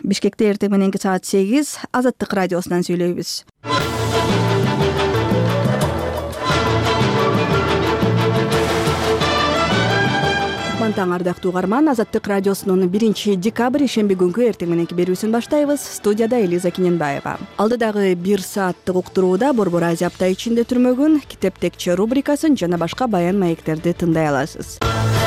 Бишкекте эртең мененки саат 8 Азаттык радиосунан сүйлөйбүз. Таң ардактуу угарман, Азаттык радиосунун 1-декабрь ишемби күнкү эртең мененки берүүсүн баштайбыз. Студияда Элиза Кененбаева. Алдыдагы 1 сааттык уктурууда Борбор Азия апта ичинде түрмөгүн, китептекче рубрикасын жана башка баян маектерди тыңдай аласыз.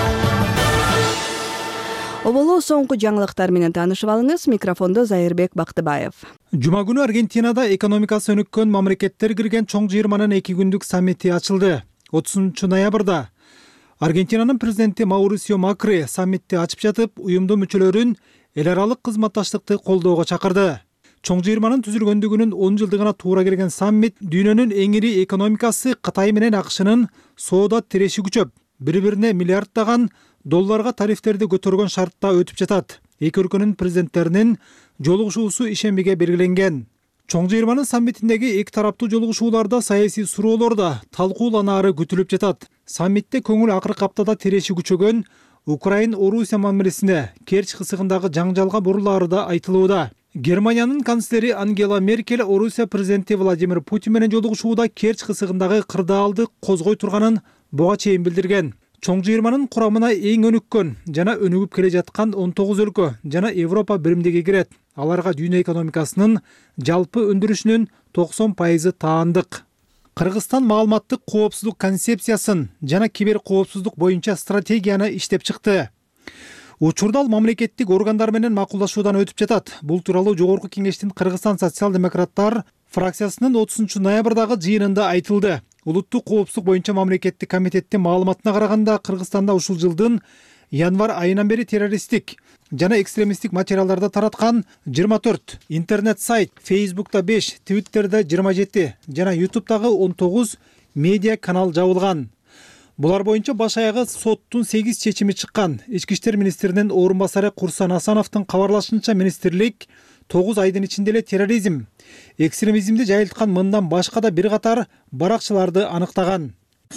Оболо соңку жаңылыктар менен таанышып алыңыз. Микрофондо Зайырбек Бактыбаев. Жума күнү Аргентинада экономикасы өнүккөн мамлекеттер кирген чоң жыйырманын 2 күндүк саммити ачылды. 30 ноябрда Аргентинанын президенти Маурисио Макри саммитти ачып жатып, уюмдун мүчөлөрүн эл аралык кызматташтыкты колдоого чакырды. Чоң жыйырманын түзүлгөндүгүнүн 10 жылдыгына туура келген саммит дүйнөнүн эң ири экономикасы Кытай менен АКШнын соода тиреши күчөп, бири-бирине миллиарддаган долларга тарифтерди көтөргөн шартта өтүп жатат. Эки өлкөнүн президенттеринин жолугушуусу ишембиге белгиленген. Чоң жыйырманын саммитиндеги эки тараптуу жолугушууларда саясий суроолор да талкууланаары күтүлүп жатат. Саммитте көңүл акыркы аптада тиреши күчөгөн Украин-Орусия мамилесине, Керчь кысыгындагы жаңжалга бурулаары да айтылууда. Германиянын канцлери Ангела Меркель Орусия президенти Владимир Путин менен жолугушууда Керчь кысыгындагы кырдаалды козгой турганын буга чейин билдирген. Чоң жыйырманын курамына эң өнүккөн жана өнүгүп келе жаткан 19 өлкө жана Европа биримдиги кирет. Аларга дүйнө экономикасынын жалпы өндүрүшүнүн 90% таандык. Кыргызстан маалыматтык коопсуздук концепциясын жана кибер коопсуздук боюнча стратегияны иштеп чыкты. Учурда ал мамлекеттик органдар менен макулдашуудан өтүп жатат. Бул тууралуу Жогорку Кеңештин Кыргызстан социал-демократтар фракциясынын 30 ноябрдагы жыйынында айтылды. Улуттук коопсуздук боюнча мамлекеттик комитеттин маалыматына караганда, Кыргызстанда ушул жылдын январь айынан бери террористтик жана экстремисттик материалдарды тараткан 24 интернет сайт, Facebook'та 5, Twitter'да 27 жана YouTube'дагы 19 медиа канал жабылган. Булар боюнча баш аягы соттун 8 чечими чыккан. Ички иштер министринин орун басары Курсан Асановдун кабарлашынча, министрлик 9 айдын ичинде эле терроризм, экстремизмди жайылткан мындан башка да бир катар баракчыларды аныктаган.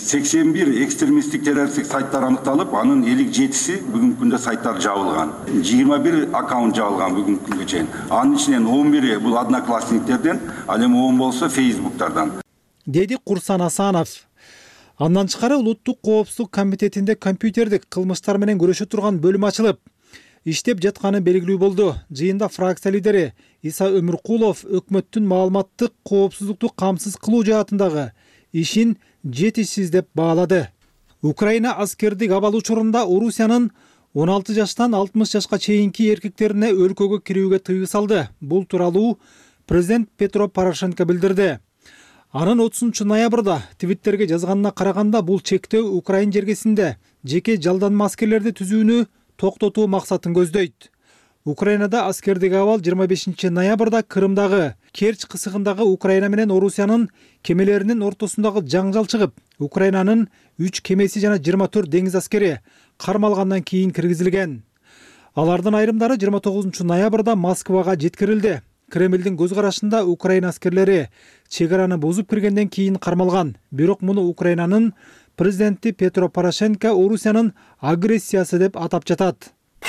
81 экстремисттик террористтик сайттар аныкталып, анын 57си бүгүнкү күндө сайттар жабылган. 21 аккаунт жабылган бүгүнкү күнгө чейин. Анын ичинен 11 бул одноклассниктерден, ал эми 10 болсо Facebook'тардан. Деди Курсан Асанов. Андан тышкары Улуттук коопсуздук комитетинде компьютердик кылмыштар менен күрөшө турган бөлүм ачылып, иштеп жатканы белгилүү болду. Жыйында фракция лидери Иса Өмүркулов өкмөттүн маалыматтык коопсуздукту камсыз кылуу жаатындагы ишин жетишсиз деп баалады. Украина аскердик абал учурунда Орусиянын 16 жаштан 60 жашка чейинки эркектерине өлкөгө кирүүгө тыюу салды. Бул тууралуу президент Петро Порошенко билдирди. Анын 30 ноябрда Твиттерге жазганына караганда, бул чектөө Украин жергесинде жеке жалданма аскерлерди түзүүнү токтотуу максатын көздөйт. Украинада аскердик абал 25 ноябрда Крымдагы Керчь кысыгындагы Украина менен Орусиянын кемелеринин ортосундагы жаңжал чыгып, Украинанын 3 кемеси жана 24 деңиз аскери кармалгандан кийин киргизилген. Алардын айрымдары 29 ноябрда Москвага жеткирилди. Кремлдин көз карашында Украина аскерлери чек араны бузуп киргенден кийин кармалган. Бирок муну Украинанын президенти Петро Порошенко Орусиянын агрессиясы деп атап жатат.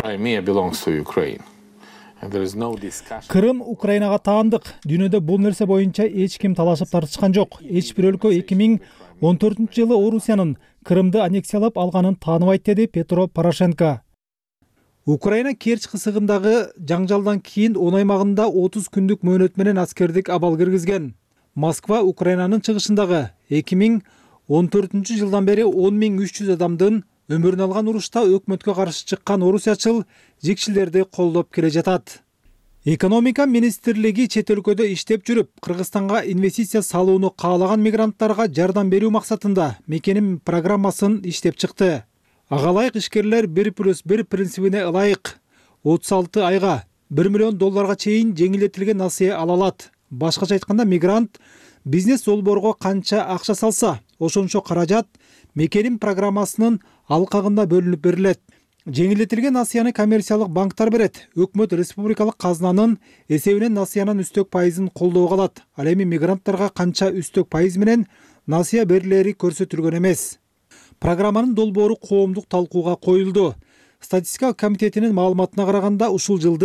Крым Украинага таандык. Дүйнөдө бул нерсе боюнча эч ким талашып тартышкан жок. Эч бир өлкө 2014 жылы Орусиянын Крымды аннексиялап алганын тааныбайт, деди Петро Порошенко. Украина Керчь кысыгындагы жаңжалдан кийин 10 аймагында 30 күндүк мөөнөт менен аскердик абал киргизген. Москва Украинанын чыгышындагы 2014 жылдан бери 10.300 адамдын өмүрүн алган урушта өкмөткө каршы чыккан орусиячыл жикшилерди колдоп келе жатат. Экономика министрлиги чет өлкөдө иштеп жүрүп, Кыргызстанга инвестиция салууну каалаган мигранттарга жардам берүү максатында мекеним программасын иштеп чыкты. Ага ылайык ишкерлер 1+1 принцибине ылайык 36 айга $1 миллион чейин жеңилдетилген насыя ала алат. Башкача айтканда, мигрант бизнес долбоорго канча акча салса, ошончо каражат мекеним программасынын алкагында бөлүнүп берилет. Жеңилдетилген насыяны коммерциялык банктар берет. Өкмөт республикалык казынанын эсебинен насыянын үстөк пайызын колдоого алат. Ал эми мигранттарга канча үстөк пайыз менен насыя берилери көрсөтүлгөн эмес. Программанын долбоору коомдук талкууга коюлду. Статистика комитетинин маалыматына караганда, ушул жылдын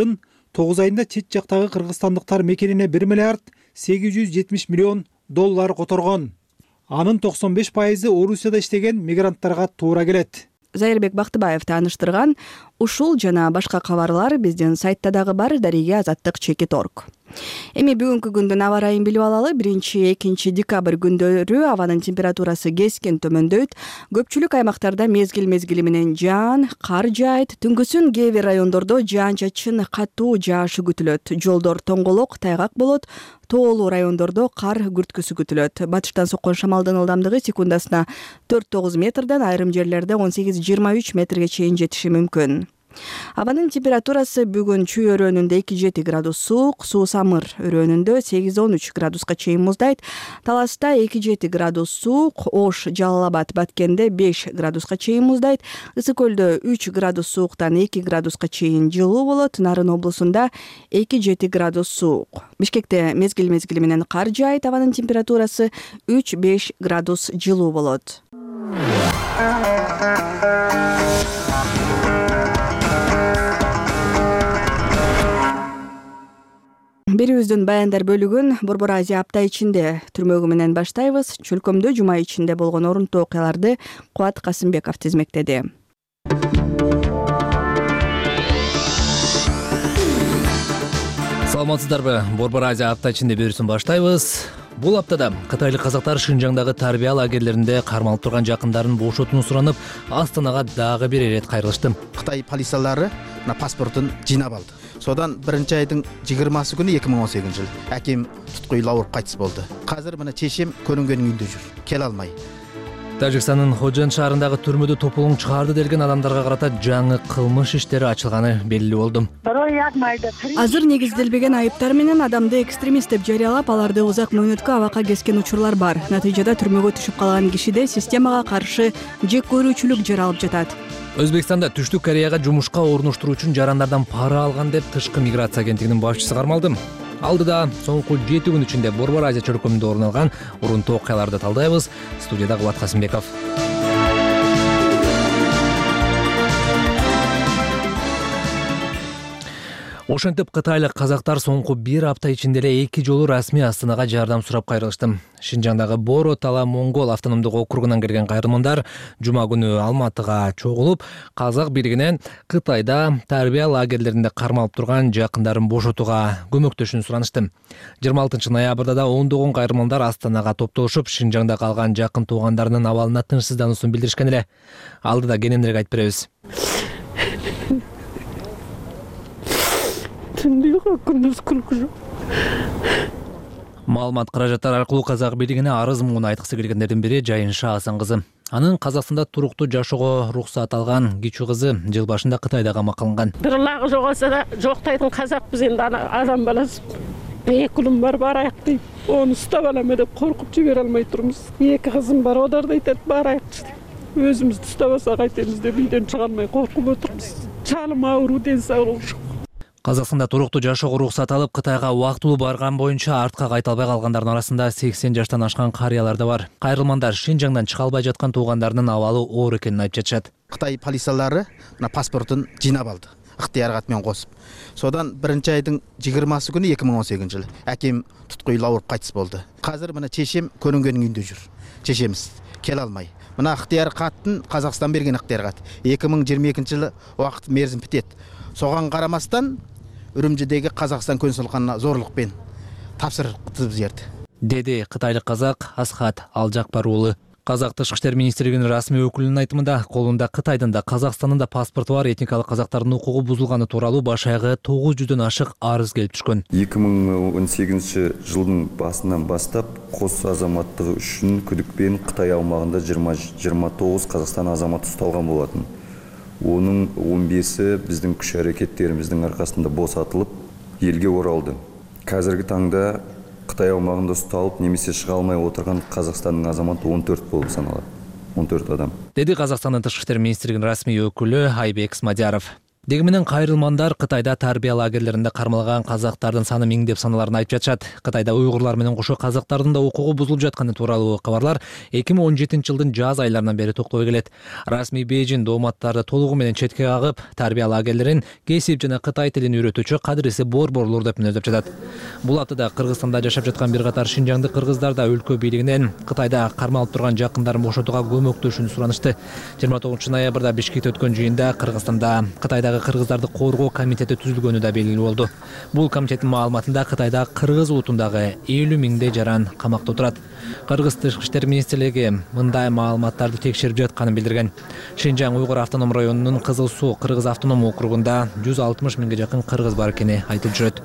9 айында чет жактагы кыргызстандыктар мекенине 1 миллиард 870 миллион доллар которгон. Анын 95% Орусияда иштеген мигранттарга туура келет. Зайырбек Бактыбаев тааныштырган ушул жана башка кабарлар биздин сайтта дагы бар. Дарига Азаттык.org. Эми бүгүнкү күндүн аба ырайын билип алалы. 1-2 декабрь күндөрү абанын температурасы кескен төмөндөйт. Көпчүлүк аймактарда мезгил менен жаан, кар жаайт. Түнгүсүн кээ бир райондордо жаан-чачын катуу жаашы күтүлөт. Жолдор тоңголок, тайгак болот. Тоолуу райондордо кар күрткүсү күтүлөт. Батыштан соккон шамалдын ылдамдыгы секундасына 4-9 метрден, айрым жерлерде 18-23 метрге чейин жетиши мүмкүн. Абанын температурасы бүгүн Чүй өрөөнүндө 2-7 градус суук, Суу-Самыр өрөөнүндө 8-13 градуска чейин муздайт. Таласта 2-7 градус суук, Ош, Жалал-Абад, Баткенде 5 градуска чейин муздайт. Ысык көлдө 3 градус сууктан 2 градуска чейин жылуу болот. Нарын облусунда 2-7 градус суук. Бишкекте мезгил менен кар жаайт. Абанын температурасы 3-5 градус жылуу болот. Берүүбүздүн баяндар бөлүгүн Борбор Азия апта ичинде түрмөгү менен баштайбыз. Чөлкөмдө жума ичинде болгон орунтуу окуяларды Кубат Касымбеков тизмектеди. Саламатсыздарбы? Борбор Азия апта ичинде берүүсүн баштайбыз. Бул аптада кытайлык казактар Шынжаңдагы тарбия лагерлеринде кармалып турган жакындарын бошотууну суранып, Астанага дагы бир ирет кайрылышты. Кытай полициялары паспортун жыйнап алды. Содан 1-айдын 20-сы күнү 2018 жыл әкем туткуйлап ауырып кайтыс болды. Қазір мына чешем көрүнгөнүн үйүндө жүр. Келе алмай. Тажикстандын Ходжан шаарындагы түрмөдө тополуң чыгарды делген адамдарга карата жаңы кылмыш иштери ачылганы белгилүү болду. Азыр негизделбеген айыптар менен адамды экстремист деп жарыялап, аларды узак мөөнөткө абакка кескен учурлар бар. Натыйжада түрмөгө түшүп калган кишиде системага каршы жек көрүүчүлүк жаралып жатат. Өзбекстанда Түштүк Кореяга жумушка орноштуруу үчүн жарандардан пара алган деп тышкы миграция агенттигинин башчысы кармалды. Алдыда соңку 7 күн ичинде Борбор Азия чөлкөмүндө орун алган урунтуу окуяларды талдайбыз. Студияда Кубат Касымбеков. Ошентип кытайлык казактар соңку 1 апта ичинде эле 2 жолу расмий Астанага жардам сурап кайрылышты. Шинжаңдагы Боро Тала Монгол автономдук округунан келген кайрылмандар жума күнү Алматыга чогулуп, казак бийлигинен Кытайда тарбия лагерлеринде кармалып турган жакындарын бошотууга көмөктөшүүнү суранышты. 26 ноябрда да ондогон кайрылмандар Астанага топтолушуп, Шинжаңда калган жакын туугандарынын абалына тынчсыздануусун билдиришкен эле. Алдыда кененирээк айтып беребиз. Маалымат каражаттар аркылуу казак бийлигине арыз муун айткысы келгендердин бири Жайынша Асан кызы. Анын Казакстанда туруктуу жашоого уруксат алган кичүү кызы жыл башында Кытайда камакалган. Дырлагы жоголса да жоктайтын казакпыз энди адам баласы. Эки улум бар барайык дейт. Ону уста балам деп коркуп жибере албай турмуз. Эки кызым бар, олар да айтат барайыкчы деп. Өзүбүздү уставаса кайтебиз деп үйдөн чыга алмай коркуп отурмуз. Чалым ауруу, ден соолугу жок. Казакстанда туруктуу жашоого уруксат алып, Кытайга убактылуу барган боюнча артка кайта албай калгандардын арасында 80 жаштан ашкан карыялар да бар. Кайрылмандар Шинжаңдан чыга албай жаткан туугандарынын абалы оор экенин айтып жатышат. Кытай полициялары паспортун жыйнап алды. Ыктыяр кат менен косуп. Содан 1-айдын 20-сы күнү 2018 жыл әкем туткуйлап ауырып кайтыс болды. Қазір мына чешем көрүнгөнүн үйүндө жүр. Чешемиз келе алмай. Мына ыктыяр каттын Казакстан берген ыктыяр кат. 2022 жылы убакыт мерзим битет. Соған карамастан Үрүмчүдөгү Казакстан консулханына зорлукпен тапшырып жиберди. Деди кытайлык казак Асхат Алжакбар уулу. Казак Тышкы иштер министрлигинин расмий өкүлүнүн айтымында, колунда Кытайдын да Казакстандын да паспорту бар этникалык казактардын укугу бузулганы тууралуу баш аягы 900дөн ашык арыз келип түшкөн. 2018 жылдын басынан баштап кос азаматтыгы үчүн күдүкпен Кытай аумагында 29 Казакстан азаматы ушталган болотун. Onun 15'i біздің күш әрекеттеріміздің арқасында босатылып, елге оралды. Қазіргі таңда Қытай аумағында ұсталып, немесе шыға алмай отырған Қазақстанның азаматы 14 болып саналады. 14 адам. Деди Казакстандын Тышкы иштер министрлигинин расмий өкүлү Айбек Смадяров. Деги менен кайрылмандар Кытайда тарбия лагерлеринде кармалган казактардын саны миңдеп саналарын айтып жатышат. Кытайда уйгурлар менен кошо казактардын да укугу бузулуп жатканы тууралуу кабарлар 2017-жылдын жаз айларынан бери токтобой келет. Расмий Бейжин дооматтарды толугу менен четке кагып, тарбия лагерлерин кесип жана Кытай тилин үйрөтүүчү кадыриси борборлор деп мүнөздөп жатат. Бул аптада Кыргызстанда жашап жаткан бир катар шинжаңдык кыргыздар да өлкө бийлигинен Кытайда кармалып турган жакындарын бошотууга көмөктөшүүнү суранышты. 29-ноябрда Бишкекте өткөн жыйында Кыргызстанда Кытайдагы кыргыздарды коргоо комитети түзүлгөнү да белгилүү болду. Бул комитеттин маалыматында Кытайда кыргыз улутундагы 50 миңдей жаран камакта отурат. Кыргыз тышкы иштер министрлиги мындай маалыматтарды текшерип жатканын билдирген. Шинжаң уйгур автоном районунун Кызыл Суу кыргыз автоном округунда 160 миңге жакын кыргыз бар экени айтылып жүрөт.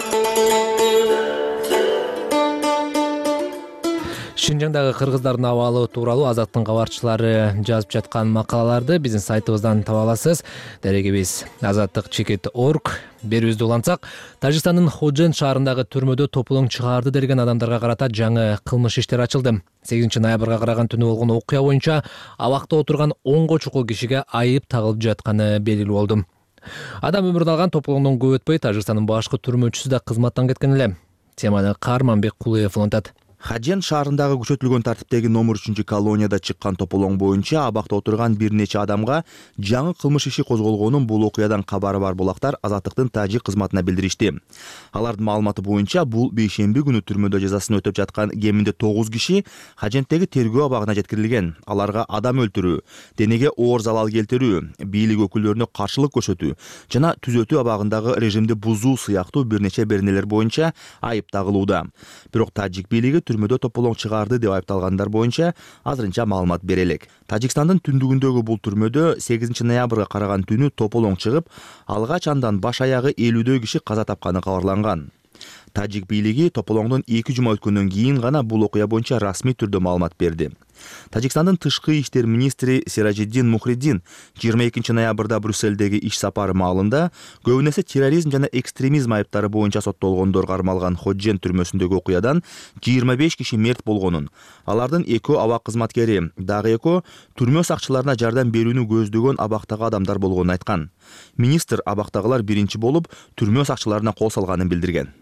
Шинжаңдагы кыргыздардын абалы тууралуу Азаттын кабарчылары жазып жаткан макалаларды биздин сайтыбыздан таба аласыз. Дарегибиз azattik.org. Берүүбүздү улантсак, Тажикстандын Ходжен шаарындагы түрмөдө тополоң чыгарды делген адамдарга карата жаңы кылмыш иштер ачылды. 8-ноябрга караган түнү болгон окуя боюнча абакта отурган 10 чукул кишиге айып тагылып жатканы белгилүү болду. Адам өмүрүн алган тополоңдон көп өтпөй Тажикстандын башкы түрмөчүсү да кызматтан кеткен эле. Теманы Карманбек Кулуев улантат. Хаджен шаарындагы күчөтүлгөн тартиптеги номер 3 колонияда чыккан тополоң боюнча абакта отурган бир нече адамга жаңы кылмыш иши козголгонун бул окуядан кабары бар булактар Азаттыктын тажик кызматына билдиришти. Алардын маалыматы боюнча бул бейшемби күнү түрмөдө жазасын өтөп жаткан кеминде 9 киши Хадженттеги тергөө абагына жеткирилген. Аларга адам өлтүрүү, денеге оор залал келтирүү, бийлик өкүлдөрүнө каршылык көрсөтүү жана түзөтүү абагындагы режимди бузуу сыяктуу бир нече беренелер боюнча айып тагылууда. Бирок тажик бийлиги түрмөдө тополоң чыгарды деп айыпталгандар боюнча азырынча маалымат бере элек. Тажикстандын түндүгүндөгү бул түрмөдө 8-ноябрга караган түнү тополоң чыгып, алгач андан баш аягы 50дөй киши каза тапканы кабарланган. Тажик бийлиги тополоңдон 2 жума өткөндөн кийин гана бул окуя боюнча расмий түрдө маалымат берди. Тажикстандын тышкы иштер министри Сиражиддин Мухриддин 22-ноябрда Брюссельдеги иш сапары маалында көбүнесе терроризм жана экстремизм айыптары боюнча соттолгондор кармалган Ходжен түрмөсүндөгү окуядан 25 киши мерт болгонун, алардын 2 абак кызматкери, дагы 2 түрмө сакчыларына жардам берүүнү көздөгөн абактагы адамдар болгонун айткан. Министр абактагылар биринчи болуп түрмө сакчыларына кол салганын билдирген.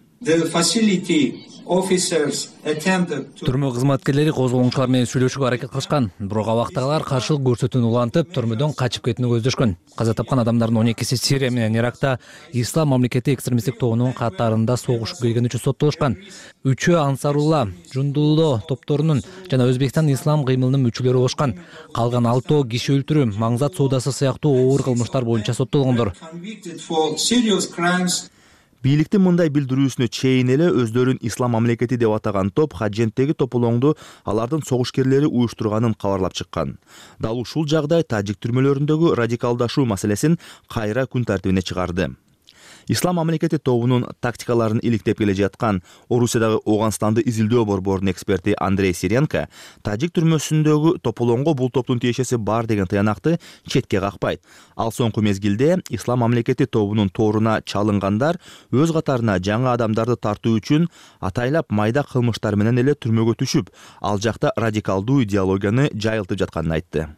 Түрмө кызматкерлери козголгончулар менен сүйлөшүүгө аракет кылышкан, бирок абактагылар каршылык көрсөтүүнү улантып, түрмөдөн качып кетүүнү көздөшкөн. Каза тапкан адамдардын 12-си Сирия менен Иракта Ислам мамлекети экстремисттик тобунун катарында согушуп келген үчүн соттолушкан. 3-өө Ансарулла, Жундулло топторунун жана Өзбекстан ислам кыймылынын мүчөлөрү болушкан. Калган 6 киши өлтүрүү, маңзат соодасы сыяктуу оор кылмыштар боюнча соттолгондор. Бийликтин мындай билдирүүсүнө чейин эле өздөрүн ислам мамлекети деп атаган топ Хадженттеги тополоңду алардын согушкерлери уюштурганын кабарлап чыккан. Дал ушул жагдай тажик түрмөлөрүндөгү радикалдашуу маселесин кайра күн тартибине чыгарды. Ислам мамлекети тобунун тактикаларын иликтеп келе жаткан Орусиядагы Оганстанды изилдөө борборунун эксперти Андрей Сиренко тажик түрмөсүндөгү тополоңго бул топтун тиешеси бар деген тыянакты четке какпайт. Ал соңку мезгилде Ислам мамлекети тобунун торуна чалынгандар өз катарына жаңы адамдарды тартуу үчүн атайлап майда кылмыштар менен эле түрмөгө түшүп, ал жакта радикалдуу идеологияны жайылтып жатканын айтты.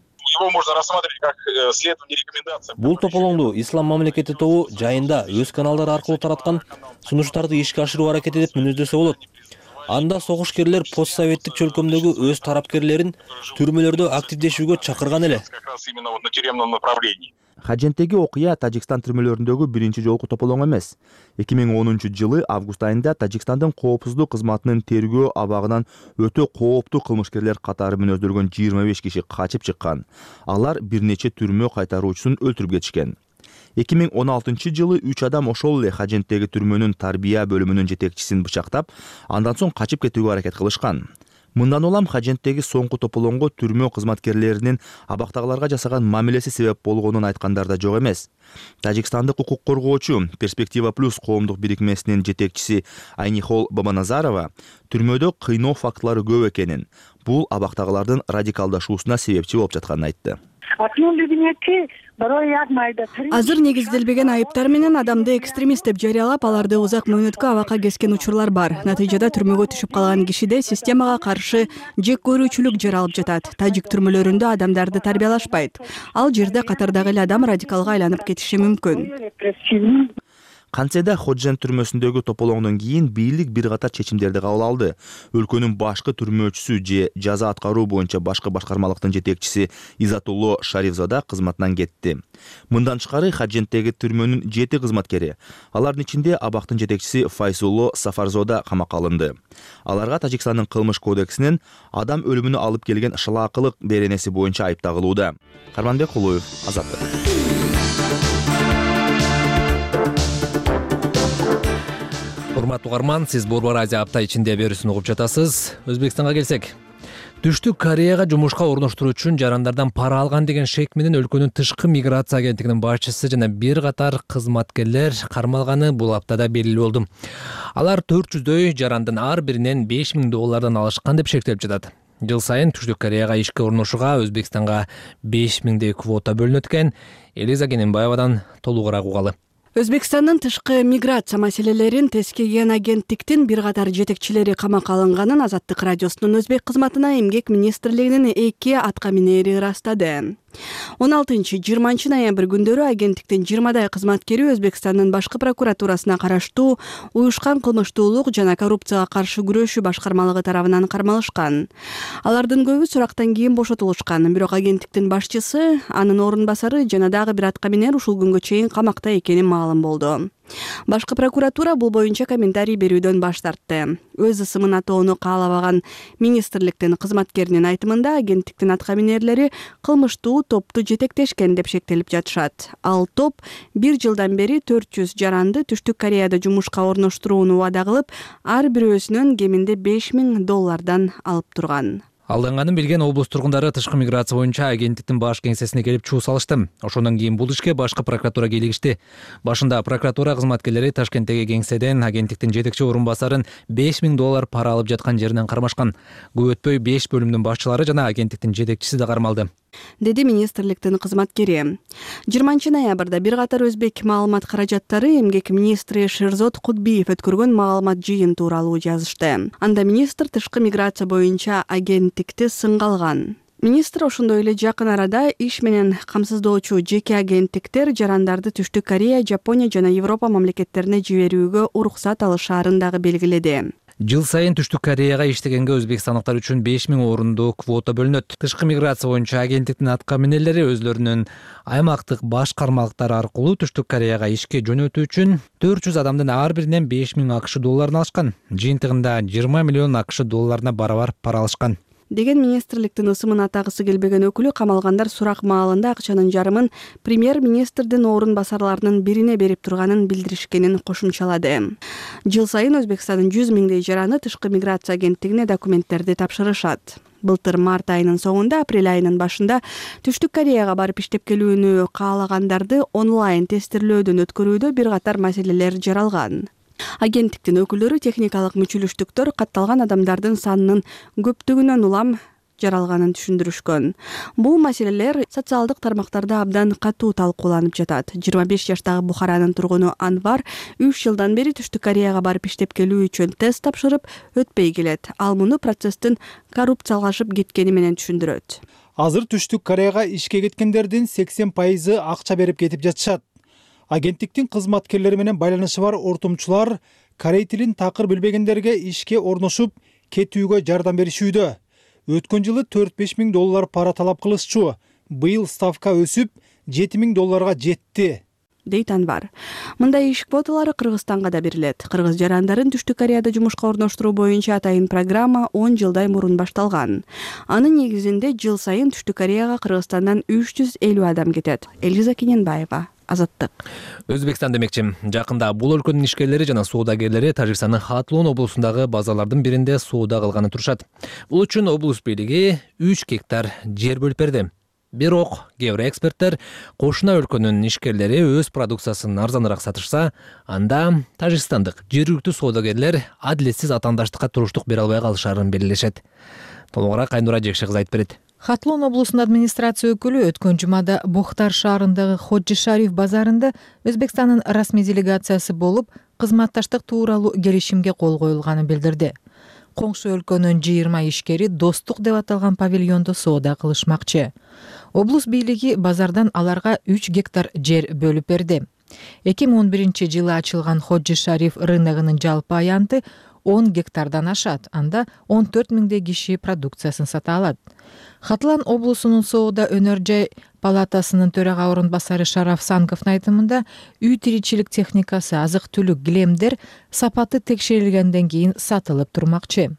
Бул тополоңду ислам мамлекети тобу жайында өз каналдары аркылуу тараткан сунуштарды ишке ашыруу аракети деп мүнөздөсө болот. Анда согушкерлер постсоветтик чөлкөмдөгү өз тарапкерлерин түрмөлөрдө активдешүүгө чакырган эле. Хадженттеги окуя Тажикстан түрмөлөрүндөгү биринчи жолку тополоң эмес. 2010-жылы август айында Тажикстандын коопсуздук кызматынын тергөө абагынан өтө кооптуу кылмышкерлер катары мүнөздөлгөн 25 киши качып чыккан. Алар бир нече түрмө кайтаруучусун өлтүрүп кетишкен. 2016-жылы 3 адам ошол эле Хадженттеги түрмөнүн тарбия бөлүмүнүн жетекчисин бычактап, андан соң качып кетүүгө аракет кылышкан. Мындан улам Хадженттеги соңку тополоңго түрмө кызматкерлеринин абактагыларга жасаган мамилеси себеп болгонун айткандар да жок эмес. Тажикстандык укук коргоочу Перспектива Плюс коомдук бирикмесинин жетекчиси Айнихол Бабаназарова түрмөдө кыйноо фактылары көп экенин, бул абактагылардын радикалдашуусуна себепчи болуп жатканын айтты. Азыр негизделбеген айыптар менен адамды экстремист деп жарыялап, аларды узак мөөнөткө абакка кескен учурлар бар. Натыйжада түрмөгө түшүп калган кишиде системага каршы жек көрүүчүлүк жаралып жатат. Тажик түрмөлөрүндө адамдарды тарбиялашпайт. Ал жерде катардагы эле адам радикалга айланып кетиши мүмкүн. Кантсе да Ходжент түрмөсүндөгү тополоңдон кийин бийлик бир катар чечимдерди кабыл алды. Өлкөнүн башкы түрмөөчүсү же жаза аткаруу боюнча башкы башкармалыктын жетекчиси Изатулло Шарифзада кызматынан кетти. Мындан тышкары Ходженттеги түрмөнүн 7 кызматкери, алардын ичинде абактын жетекчиси Файсулло Сафарзода камакка алынды. Аларга Тажикстандын кылмыш кодексинин адам өлүмүнө алып келген шылаакылык беренеси боюнча айып тагылууда. Карманбек Кулуев, Азаттык. Урматтуу угарман, сиз Борбор Азия апта ичинде берүүсүн угуп жатасыз. Өзбекстанга келсек, Түштүк Кореяга жумушка орноштуруу үчүн жарандардан пара алган деген шек менен өлкөнүн тышкы миграция агенттигинин башчысы жана бир катар кызматкерлер кармалганы бул аптада белгилүү болду. Алар 400дөй жарандын ар биринен $5000 алышкан деп шектелип жатат. Жыл сайын Түштүк Кореяга ишке орношууга Өзбекстанга 5000 квота бөлүнөт экен. Элиза Кененбаевадан толугураак угалы. Өзбекстандын тышкы миграция маселелерин тескеген агенттиктин бир катар жетекчилери камакка алынганын Азаттык радиосунун өзбек кызматына эмгек министрлигинин 2 аткаминери ырастады. 16-20 ноябрь күндөрү агенттиктин 20дай кызматкери Өзбекстандын башкы прокуратурасына караштуу уюшкан кылмыштуулук жана коррупцияга каршы күрөшүү башкармалыгы тарабынан кармалышкан. Алардын көбү сурактан кийин бошотулушкан, бирок агенттиктин башчысы, анын орун басары жана дагы бир аткаминер ушул күнгө чейин камакта экени маалым болду. Башкы прокуратура бул боюнча комментарий берүүдөн баш тартты. Өз ысымын атоону каалабаган министрликтин кызматкеринин айтымында агенттиктин аткаминерлери кылмыштуу топту жетектешкен деп шектелип жатышат. Ал топ 1 жылдан бери 400 жаранды Түштүк Кореяда жумушка орноштурууну убада кылып, ар бирөөсүнөн кеминде $5000 алып турган. Алданганын билген облус тургундары тышкы миграция боюнча агенттиктин баш кеңсесине келип чуу салышты. Ошондон кийин бул ишке башкы прокуратура кийлигишти. Башында прокуратура кызматкерлери Ташкенттеги кеңседен агенттиктин жетекчи орун басарын $5000 пара алып жаткан жеринен кармашкан. Көп өтпөй 5 бөлүмдүн башчылары жана агенттиктин жетекчиси да кармалды, деди министрликтин кызматкери. 20 ноябрда бир катар өзбек маалымат каражаттары эмгек министри Шерзот Кудбиев өткөргөн маалымат жыйын тууралуу жазышты. Анда министр тышкы миграция боюнча агенттикти сынга алган. Министр ошондой эле жакын арада иш менен камсыздоочу жеке агенттиктер жарандарды Түштүк Корея, Жапония жана Европа мамлекеттерине жиберүүгө уруксат алышаарын дагы белгиледи. Жыл сайын Түштүк Кореяга иштегенге өзбекстандыктар үчүн 5000 орунду квота бөлүнөт. Тышкы миграция боюнча агенттиктин аткаминерлери өзлөрүнүн аймактык башкармалыктары аркылуу Түштүк Кореяга ишке жөнөтүү үчүн 400 адамдын ар биринен $5000 алышкан. Жыйынтыгында $20 миллион барабар пара алышкан. Деген министрликтин ысымын атагысы келбеген өкүлү камалгандар сурак маалында акчанын жарымын премьер-министрдин орун басарларынын бирине берип турганын билдиришкенин кошумчалады. Жыл сайын Өзбекстандын 100 миңдей жараны тышкы миграция агенттигине документтерди тапшырышат. Былтыр март айынын соңунда, апрель айынын башында Түштүк Кореяга барып иштеп келүүнү каалагандарды онлайн тестирлөөдөн өткөрүүдө бир катар маселелер жаралган. Агенттиктин өкүлдөрү техникалык мүчүлүштүктөр катталган адамдардын санынын көптүгүнөн улам жаралганын түшүндүрүшкөн. Бул маселелер социалдык тармактарда абдан катуу талкууланып жатат. 25 жаштагы Бухаранын тургуну Анвар 3 жылдан бери Түштүк Кореяга барып иштеп келүү үчүн тест тапшырып, өтпөй келет. Ал муну процесстин коррупциялашып кеткени менен түшүндүрөт. Азыр Түштүк Кореяга ишке кеткендердин 80% акча берип кетип жатышат. Агенттиктин кызматкерлери менен байланышы бар ортомчулар корей тилин такыр билбегендерге ишке орношуп кетүүгө жардам беришүүдө. Өткөн жылы $4-5 миң пара талап кылышчу. Быйыл ставка өсүп $7 жетти, дейт Анвар. Мындай иш квоталары Кыргызстанга да берилет. Кыргыз жарандарын Түштүк Кореяда жумушка орноштуруу боюнча атайын программа 10 жылдай мурун башталган. Анын негизинде жыл сайын Түштүк Кореяга Кыргызстандан 350 адам кетет. Элиза Кененбаева, Азаттык. Өзбекстан демекчи, жакында бул өлкөнүн ишкерлери жана соодагерлери Тажикстандын Хатлон облусундагы базалардын биринде соода кылганы турушат. Бул үчүн облус бийлиги 3 гектар жер бөлүп берди. Бирок кээ бир эксперттер кошуна өлкөнүн ишкерлери өз продукциясын арзаныраак сатышса, анда тажикстандык жергиликтүү соодагерлер адилетсиз атаандаштыкка туруштук бере албай калышарын белгилешет. Толугураак Айнура Жекши кызы айтып берет. Хатлон облусунун администрация өкүлү өткөн жумада Бохтар шаарындагы Ходжи Шариф базарында Өзбекстандын расмий делегациясы болуп, кызматташтык тууралуу келишимге кол коюлганын билдирди. Коңшу өлкөнүн 20 ишкери достук деп аталган павильондо соода кылышмакчы. Облус бийлиги базардан аларга 3 гектар жер бөлүп берди. 2011-жылы ачылган Ходжи Шариф рыногунун жалпы аянты 10 гектардан ашат, анда 14 миңдей киши продукциясын сата алат. Хатлан облусунун соода өнөр жай палатасынын төрага орун басары Шараф Санковдун айтымында, үй тиричилик техникасы, азык-түлүк, килемдер сапаты текшерилгенден кийин сатылып турмакчы.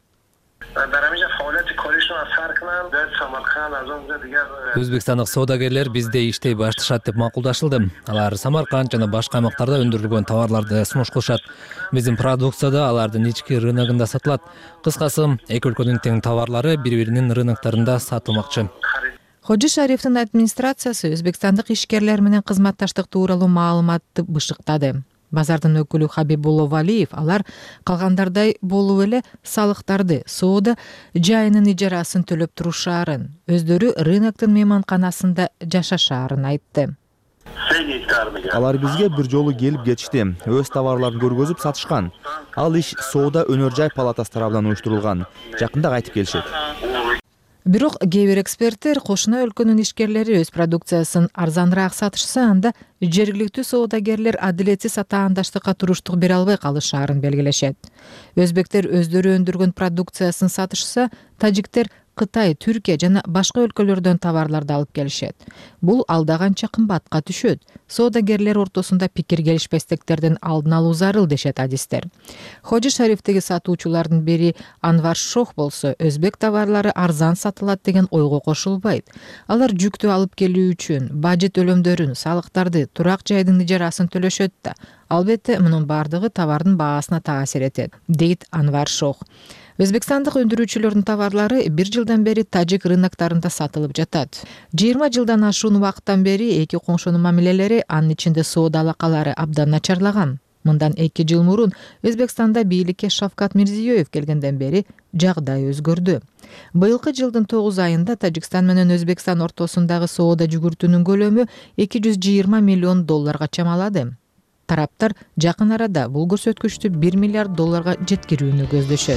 Өзбекстандык соодагерлер бизде иштей башташат деп макулдашылды. Алар Самарканд жана башка аймактарда өндүрүлгөн товарларды сунуш кылышат. Биздин продукцияда алардын ички рыногунда сатылат. Кыскасы, эки өлкөнүн тең товарлары бири-биринин рыноктарында сатылмакчы. Ходжи Шарифтин администрациясы өзбекстандык ишкерлер менен кызматташтык тууралуу маалыматты бышыктады. Базардын өкүлү Хабибулло Валиев алар калгандардай болуп эле салыктарды, соода жайынын ижарасын төлөп турушаарын, өздөрү рыноктун мейманканасында жашашаарын айтты. Алар бизге бир жолу келип кетишти, өз товарларын көргөзүп сатышкан. Ал иш соода өнөр жай палатасы тарабынан уюштурулган. Жакында кайтып келишет. Бирок кээ бир эксперттер кошуна өлкөнүн ишкерлери өз продукциясын арзаныраак сатышса, анда жергиликтүү соодагерлер адилетсиз атаандаштыкка туруштук бере албай калышаарын белгилешет. Өзбектер өздөрү өндүргөн продукциясын сатышса, тажиктер Кытай, Түркия жана башка өлкөлөрдөн товарларды алып келишет. Бул алда канча кымбатка түшөт. Соодагерлер ортосунда пикир келишпестиктердин алдын алуу зарыл дешет адистер. Ходжи Шарифтеги сатуучулардын бири Анвар Шох болсо, өзбек товарлары арзан сатылат деген ойго кошулбайт. Алар жүктү алып келүү үчүн бажет төлөмдөрүн, салыктарды, турак жайдын ижарасын төлөшөт да. Албетте, мунун бардыгы товардын баасына таасир этет, дейт Анвар Шох. Өзбекстандык өндүрүүчүлөрдүн товарлары 1 жылдан бери тажик рыноктарында сатылып жатат. 20 жылдан ашуун убакыттан бери эки коңшунун мамилелери, анын ичинде соода алакалары абдан начарлаган. Мындан 2 жыл мурун Өзбекстанда бийликке Шавкат Мирзиёев келгенден бери жагдай өзгөрдү. Быйылкы жылдын 9 айында Тажикстан менен Өзбекстан ортосундагы соода жүгүртүүнүн көлөмү $220 миллион чамалады. Тараптар жакын арада бул көрсөткүчтү $1 миллиард жеткирүүнү көздөшөт.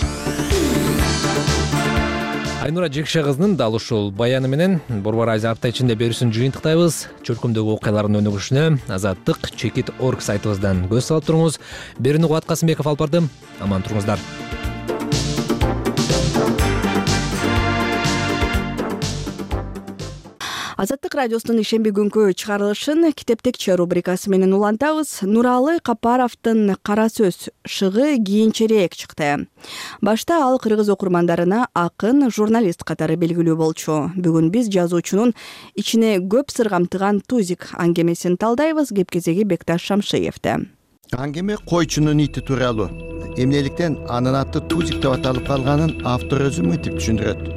Айнура Жекше кызынын дал ушул баяны менен Борбор Азия апта ичинде берүүсүн жыйынтыктайбыз. Чөлкөмдөгү окуялардын өнүгүшүнө Азаттык Чекит.org сайтыбыздан көз салып туруңуз. Берүүнү Кубат Касымбеков алып барды. Аман туруңуздар. Азаттык радиосунун ишемби күнкү чыгарылышын китептекче рубрикасы менен улантабыз. Нуралы Капаровдун Кара сөз шыгы кийинчерээк чыкты. Башта ал кыргыз окурмандарына акын, журналист катары белгилүү болчу. Бүгүн биз жазуучунун ичине көп сыр камтыган Тузик аңгемесин талдайбыз. Кепкезеги Бекташ Шамшиевди. Аңгеме койчунун ити тууралуу. Эмнеликтен анын аты Тузик деп аталып калганын автор өзү мынтип түшүндүрөт.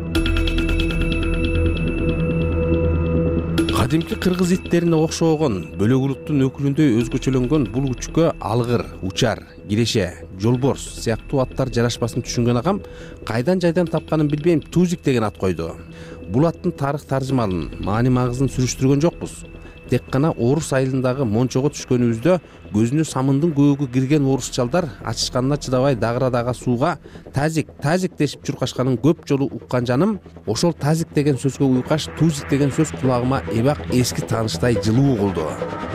Кадимки кыргыз иттерине окшогон, бөлөк улуттун өкүлүндөй өзгөчөлөнгөн бул күчкө алгыр, учар, киреше, жолборс сыяктуу аттар жарашпасын түшүнгөн агам кайдан жайдан тапканын билбейм, Тузик деген ат койду. Бул аттын тарых таржымалын, маани-магызын сүрүштүргөн жокпуз. Тек гана Орус айылындагы мончого түшкөнүбүздө көзүнө самындын көөгү кирген орус чалдар ачышканына чыдабай дагырадагы сууга тазик дешип чуркашканын көп жолу уккан жаным, ошол тазик деген сөзгө уйкаш Тузик деген сөз кулагыма эбак эски тааныштай жылуу болду.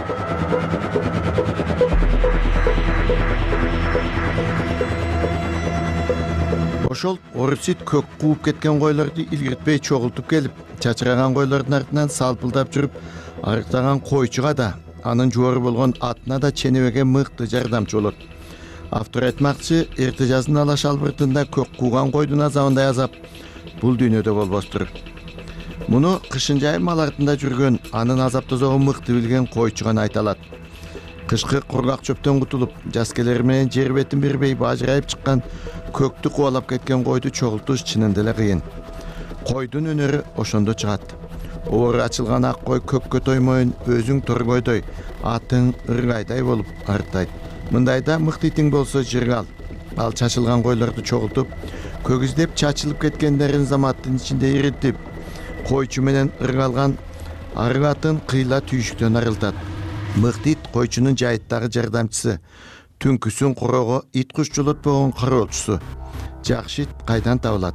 Ошол орус ит көк кууп кеткен койлорду илгиртпей чогултуп келип, чачыраган койлордун артынан салпылдап жүрүп, арыктаган койчуга да, анын жуору болгон атына да ченебеге мыкты жардамчы болот. Автор айтмакчы, эрте жаздын алаш албыртында көк кууган койдун азабындай азап бул дүйнөдө болбостур. Муну кышын жайым артында жүргөн, анын азаптоозогу мыкты билген койчуга айта алат. Кышкы кургак чөптөн кутулуп, жаз келери менен жер бетин бербей бажырайып чыккан көктү кубалап кеткен койду чогултуш чынында эле кыйын. Койдун өнөрү ошондо чыгат. Оору ачылган ак кой көккө тоймойун өзүң торгойдой, атың ыргайдай болуп арыктайт. Мындайда мыкты итиң болсо жыргал. Ал чачылган койлорду чогултуп, көгүздеп чачылып кеткендерин заматтын ичинде иритип, койчу менен ыргалган арык атын кыйла түйшүктөн арылтат. Мыктит койчунун жайыттагы жардамчысы, түнкүсүн корого ит куш жолотпогон кароолчусу. Жакшы ит кайдан табылат?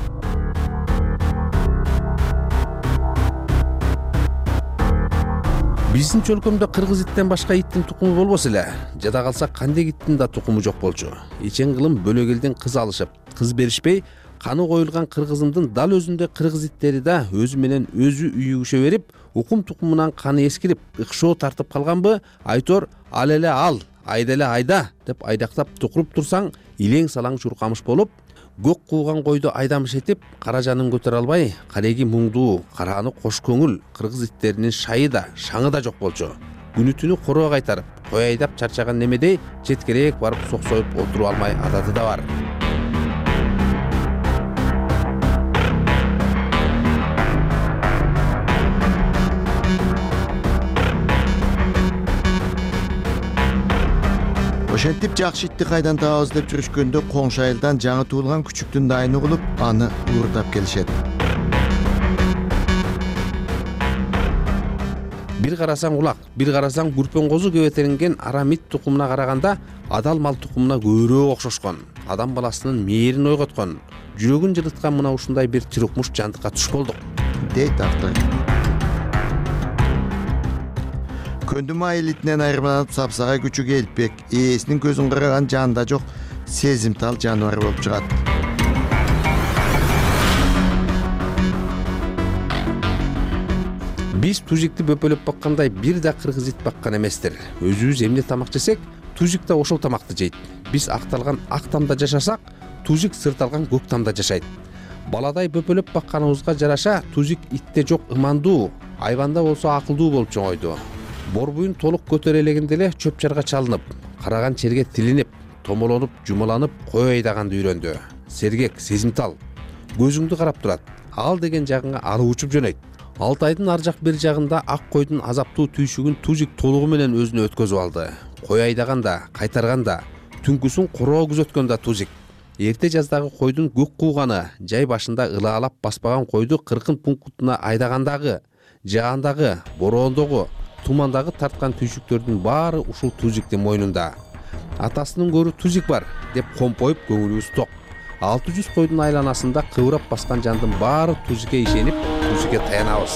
Биздин чөлкөмдө кыргыз иттен башка иттин тукуму болбосо эле, жада калса кандек иттин да тукуму жок болчу. Ичен кылым бөлөгелден кыз алышып, кыз беришпей, каны коюлган кыргызымдын дал өзүндө кыргыз иттери да өзү менен өзү үйүгүшө берип, укум тукумунан каны эскирип, ыкшоо тартып калганбы, айтор ал эле ал, айда эле айда деп айдактап тукуруп турсаң, илең салаң чуркамыш болуп, көк кууган койду айдамыш этип, кара жанын көтөрө албай, кареги муңдуу, караны кош көңүл кыргыз иттеринин шайы да, шаңы да жок болчу. Күнү түнү короо кайтарып, кой айдап чарчаган немедей четкерээк барып соксоюп отуруп алмай адаты да бар. Ошентип жакшы итти кайдан табабыз деп жүрүшкөндө коңшу айылдан жаңы туулган күчүктүн дайыны угулуп, аны уурдап келишет. Бир карасаң улак, бир карасаң күрпөн козу кебетеринген арам ит тукумуна караганда адал мал тукумуна көбүрөөк окшошкон. Адам баласынын мээрин ойготкон, жүрөгүн жылыткан мына ушундай бир тирукмуш жандыкка туш болдук, дейт автор. Көндүм айыл итинен айырмаланып сапсагай күчүгө элпек, ээсинин көзүн караган жанында жок сезимтал жаныбар болуп чыгат. Биз тужикти бөпөлөп баккандай бир да кыргыз ит баккан эместир. Өзүбүз эмне тамак жесек, тужик да ошол тамакты жейт. Биз акталган ак тамда жашасак, тужик сырталган көк тамда жашайт. Баладай бөпөлөп бакканыбызга жараша, тужик итте жок ымандуу, айбанда болсо акылдуу болуп чоңойду. Борбуйун толук көтөрө элегенде эле чөп жарга чалынып, караган черге тилинип, томолонуп, жумаланып, кой айдаганды үйрөндү. Сергек, сезимтал, көзүңдү карап турат. Ал деген жагыңа алып учуп жөнөйт. Алтайдын ар жак бир жагында ак койдун азаптуу түйшүгүн тужик толугу менен өзүнө өткөзүп алды. Кой айдаганда, кайтарганда, түнкүсүн короо күзөткөндө тужик. Эрте жаздагы койдун көк кууганы, жай башында ылаалап баспаган койду кыркын пунктуна айдагандагы, жаандагы, бороондогу, тумандагы тарткан түйшүктөрдүн баары ушул тужиктин мойнунда. Атасынын көрү тужик бар деп компоюп көңүлүбүз ток. 600 койдун айланасында кыбырап баскан жандын баары тужикке ишенип, тужикке таянабыз.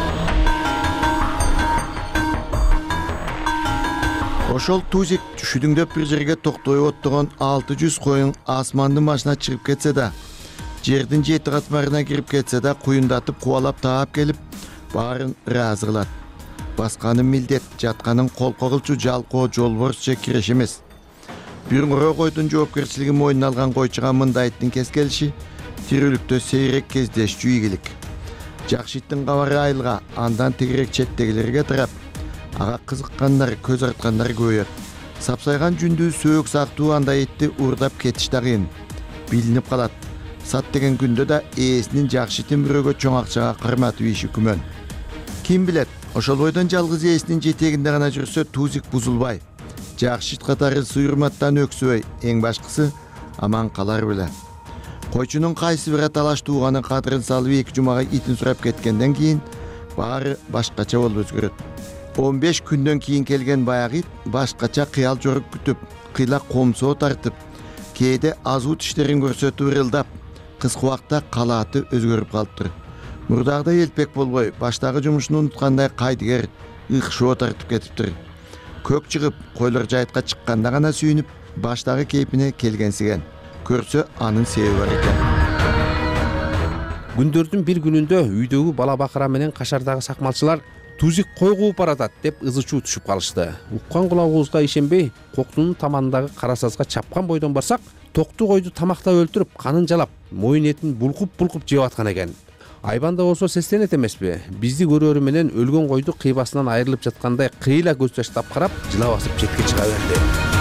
Ошол тужик түшүдүңдөп бир жерге токтой оттогон 600 коюн асмандын башына чыгып кетсе да, жердин 7 катмарына кирип кетсе да, куюндатып кубалап таап келип, баарын ыраазы кылат. Басканын милдет, жатканын колко кылчу жалкоо жолборс же киреш эмес. Биринкороо койдун жоопкерчилигин мойнуна алган койчуга мындай иттин кез келиши тирүүлүктө сейрек кездешчү ийгилик. Жакшы иттин кабары айылга, андан тегерек четтегилерге тарап, ага кызыккандар, көз арткандар көбөйөт. Сапсайган жүндүү сөөк сактуу андай итти уурдап кетиш да кыйын. Билинип калат. Сат деген күндө да ээсинин жакшы итин бирөөгө чоң акчага кырматып ийиши күмөн. Ким билет, ошол бойдон жалгыз ээсинин жетегинде гана жүрсө тужик бузулбай, жакшы ит катары суйрматтан өксүбөй, эң башкысы аман калар беле. Койчунун кайсы бир талаш тууганы кадырын салып 2 жумага итин сурап кеткенден кийин баары башкача болуп өзгөрөт. 15 күндөн кийин келген баягы ит башкача кыял жорук күтүп, кыйла комсоо тартып, кээде азуу тиштерин көрсөтүп ырылдап, кыска убакта калааты өзгөрүп калыптыр. Мурдагыдай элпек болбой, баштагы жумушун унуткандай кайдыгер, ыкшоо тартып кетиптир. Көк чыгып, койлор жайытка чыкканда гана сүйүнүп, баштагы кейпине келгенсиген. Көрсө анын себеби бар экен. Күндөрдүн бир күнүндө үйдөгү бала бакыра менен кашардагы сакмалчылар тужик кой кууп баратат деп ызы-чуу түшүп калышты. Уккан кулагыбызга ишенбей, коктунун таманындагы кара сазга чапкан бойдон барсак, токту койду тамактап өлтүрүп, канын жалап, моюн этин булкуп жеп аткан экен. Айбанда болсо сестенет эмеспи? Бизди көрөрү менен өлгөн койду кыйбасынан айрылып жаткандай кыйла көз жаштап карап, жыла басып четке чыга берди.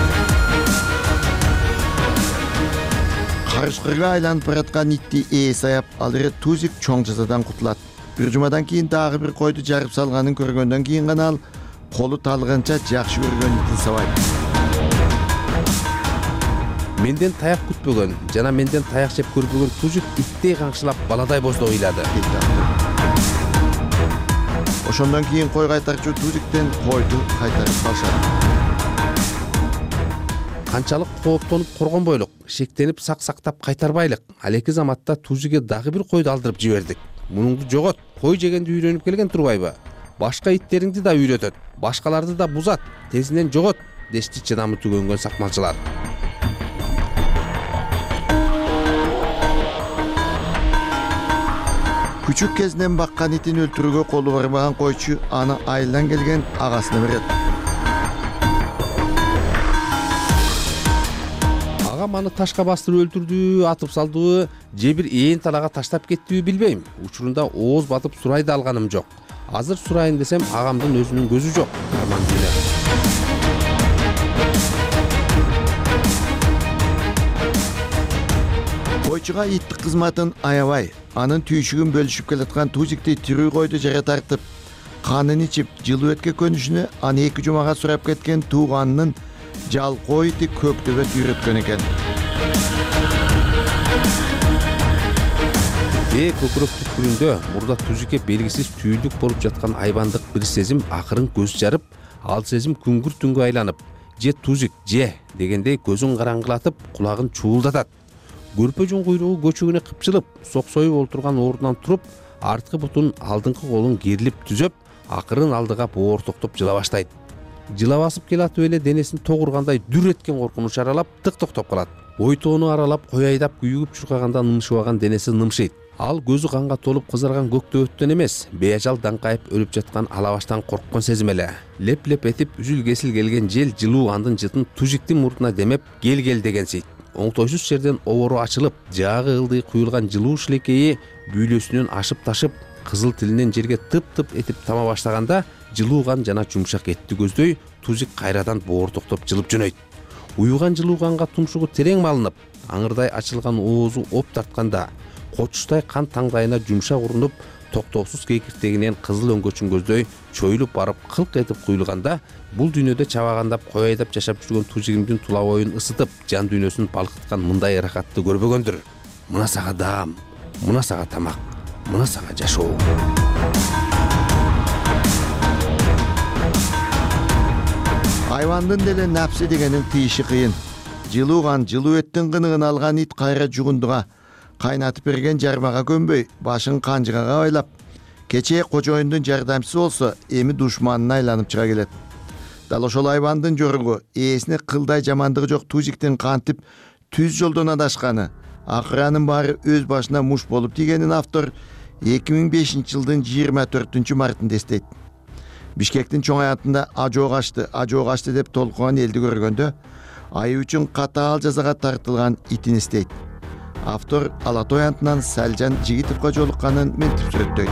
Карышкырга айланып бараткан итти ээси аяп, ал эре тужик чоң жазадан кутулат. Бир жумадан кийин дагы бир койду жарып салганын көргөндөн кийин гана ал колу талганча жакшы көргөн итин сабайт. Менден таяк күтпөгөн жана менден таяк жеп көрбөгөн Тужик иттей каңшылап баладай бозду ыйлады. Ошондон кийин кой кайтарчу Тужиктен койду кайтарып башады. Канчалык кооптонуп коргонбойлук, шектенип сак-сактап кайтарбайлык. Ал эки заматта Тужикке дагы бир койду алдырып жибердик. Мунуңду жогот, кой жегенди үйрөнүп келген турбайбы? Башка иттериңди да үйрөтөт, башкаларды да бузат, тезинен жогот, дешти чыдамы түгөнгөн сакмалчылар. Күчүк кезинен баккан итин өлтүрүүгө колу барбаган койчу аны айылдан келген агасына берет. Агам аны ташка бастырып өлтүрдүбү, атып салдыбы, же бир ээн талага таштап кеттиби билбейм. Учурунда ооз батып сурай да алганым жок. Азыр сурайын десем, агамдын өзүнүн көзү жок. Койчуга иттик кызматын аябай, анын түйшүгүн бөлүшүп келаткан Тужикти тирүү койду жара тартып, канын ичип, жылуу этке көнүшүнө аны 2 жумага сурап кеткен тууганынын жалкоо ити Көктөбөт үйрөткөн экен. Көкүрөк түпкүрүндө мурда Тужикке белгисиз түйүлдүк болуп жаткан айбандык бир сезим акырын көз жарып, ал сезим күңгүр түнгө айланып, же Тужик же дегендей көзүн караңгылатып, кулагын чуулдатат. Көрпө жун куйругу көчөгүнө кыпчылып, соксоюп олтурган ордунан туруп, арткы бутун алдыңкы колун керилип түзөп, акырын алдыга боортоктоп жыла баштайт. Жыла басып келатып эле денесин тогургандай дүр эткен коркунуч аралап тык токтоп калат. Ойтоону аралап кой айдап күйүгүп чуркаганда нымшыбаган денеси нымшыйт. Ал көзү канга толуп кызарган Көктөбөттөн эмес, бейажал даңкайып өлүп жаткан алабаштан корккон сезим эле. Леп-леп этип үзүл-кесил келген жел жылуу андын жытын Тужиктин мурдуна демеп, кел дегенсийт. Оңтойсуз жерден обору ачылып, жаагы ылдый куюлган жылуу шилекейи бүйлөсүнөн ашып ташып, кызыл тилинен жерге тып-тып этип тама баштаганда, жылуу кан жана жумшак этти көздөй Тужик кайрадан боортоктоп жылып жөнөйт. Уюган жылуу канга тумшугу терең малынып, аңырдай ачылган оозу оп тартканда, кочустай кан таңдайына жумшак урунуп, токтоосуз кейкиртегинен кызыл өңгөчүн көздөй чоюлуп барып кылк этип куюлганда, бул дүйнөдө чабагандап кой айдап жашап жүргөн Тужигимдин тула боюн ысытып, жан дүйнөсүн балкыткан мындай ырахатты көрбөгөндүр. Мына сага даам, мына сага тамак, мына сага жашоо. Айвандын деле напсы дегенин тыйышы кыйын. Жылуу кан, жылуу эттин кыныгын алган ит кайра жугундуга кайнатып берген жармага көнбөй, башын канжыгага байлап, кечээ кожоюндун жардамчысы болсо, эми душманына айланып чыга келет. Дал ошол айвандын жоругу, ээсине кылдай жамандыгы жок Тужиктин кантип түз жолдон адашканы, акыры анын баары өз башына муш болуп тийгенин автор 2005-жылдын 24-мартында эстейт. Бишкектин чоң аятында ажоо качты деп толкуган элди көргөндө, айы үчүн катаал жазага тартылган итин эстейт. Автор Алатой антынан Салжан Жигитовго жолукканын ментип сүрөттөйт.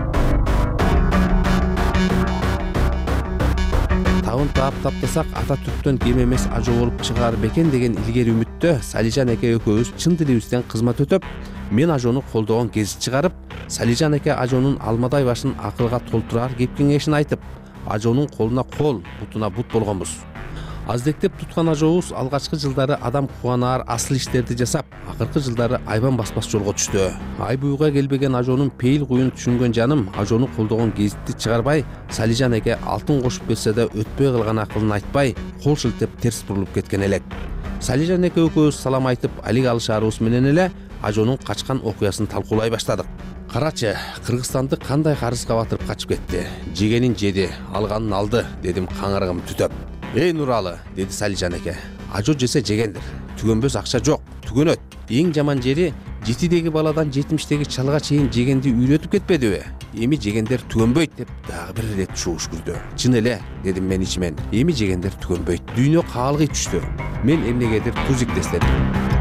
Табын таптасак ата түрктөн кем эмес ажоо болуп чыгаар бекен деген илгери үмүттө Салижан эке экөөбүз чын дилибизден кызмат өтөп, мен ажоону колдогон кез чыгарып, Салижан эке ажоонун алмадай башын акылга толтурар кеп кеңешин айтып, ажоонун колуна кол, бутуна бут болгонбуз. Аздектеп туткан ажообуз алгачкы жылдары адам кубанаар асыл иштерди жасап, акыркы жылдары айбан баспас жолго түштү. Ай буюга келбеген ажоонун пейил куюн түшүнгөн жаным ажоону колдогон кезитти чыгарбай, Салижан эке алтын кошуп берсе да өтпөй калган акылын айтпай, кол шилтеп терс бурулуп кеткен элек. Салижан эке экөөбүз салам айтып, алик алышаарыбыз менен эле ажоонун качкан окуясын талкуулай баштадык. Карачы, Кыргызстанды кандай карызга батырып качып кетти? Жегенин жеди, алганын алды, дедим каңырыгым түтөп. Эй Нуралы, деди Салижан эке. Ажо жесе жегендир. Түгөнбөс акча жок, түгөнөт. Эң жаман жери 7-деги баладан 70-деги чалга чейин жегенди үйрөтүп кетпедиби? Эми жегендер түгөнбөйт деп дагы бир ирет шууш күздү. Чын эле, дедим мен ичимен. Эми жегендер түгөнбөйт. Дүйнө каалгый түштү. Мен эмнегедир Тужик дестедим.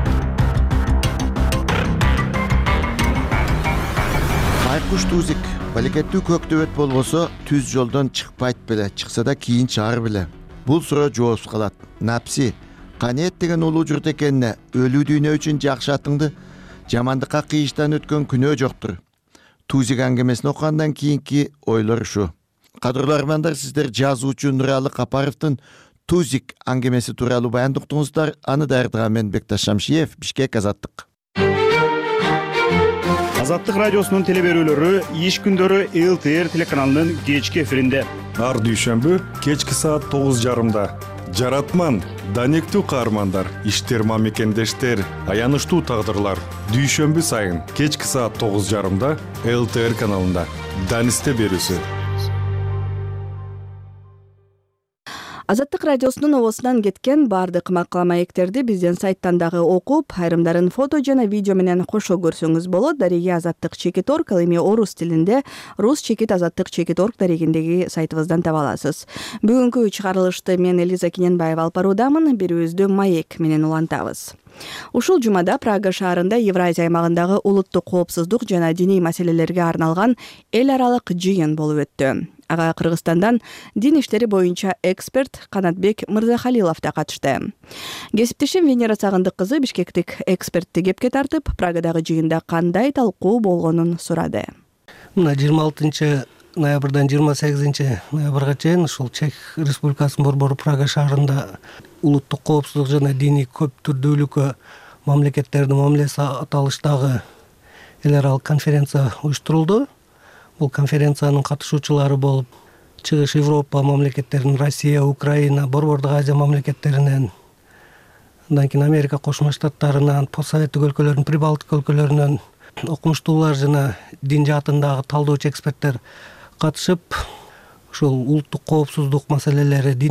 Айкуш Тужик, балекеттүү Көктөбөт болбосо түз жолдон чыкпайт беле, чыкса да кийин чаар беле. Бул суроо жоопсуз калат. Напси, канет деген улуу журт экенине, өлүү дүйнө үчүн жакшы атыңды, жамандыкка кыйыштан өткөн күнөө жоктур. Тужик аңгемесин окугандан кийинки ойлор ушу. Кадырлуу армандар, сиздер жазуучу Нуралы Капаровдун Тузик аңгемеси тууралуу баян уктуңуздар. Аны даярдаган мен Бекташ Шамшиев, Бишкек, Азаттык. Азаттык радиосунун теле берүүлөрү иш күндөрү ЛТР телеканалынын кечки эфиринде. Ар дүйшөмбү кечки саат 9:30. Жаратман, данектүү каармандар, иштер мамекендештер, аянычтуу тагдырлар. Дүйшөмбү сайын кечки саат 9:30 ЛТР каналында. Данисте берүүсү. Азаттык радиосунун обосунан кеткен баардык макала маектерди биздин сайттан дагы окуп, айрымдарын фото жана видео менен кошо көрсөңүз болот. Дареги azattik.org, ал эми орус тилинде rus-azattik.org дарегиндеги сайтыбыздан таба аласыз. Бүгүнкү чыгарылышты мен Элиза Киненбаева алып баруудамын. Берүүбүздү маек менен улантабыз. Ушул жумада Прага шаарында Евразия аймагындагы улуттук коопсуздук жана диний маселелерге арналган эл аралык жыйын болуп өттү. Ага Кыргызстандан дин иштери боюнча эксперт Канатбек Мырзахалилов да катышты. Кесиптешим Венера Сагындык кызы бишкектик экспертти кепке тартып, Прагадагы жыйында кандай талкуу болгонун сурады. Мына 26 ноябрдан 28 ноябрга чейин ушул Чех Республикасынын борбору Прага шаарында улуттук коопсуздук жана диний көп түрдүүлүккө мамлекеттердин мамилеси аталыштагы эл аралык конференция уюштурулду. Бул конференциянын катышуучулары болуп Чыгыш Европа мамлекеттеринин Россия, Украина, Борбордук Азия мамлекеттеринен, андан кийин Америка Кошмо Штаттарынан, постсоветтик өлкөлөрдүн, Прибалтика өлкөлөрүнөн окумуштуулар жана дин жаатындагы талдоочу эксперттер катышып, ушул улуттук коопсуздук маселелери, дин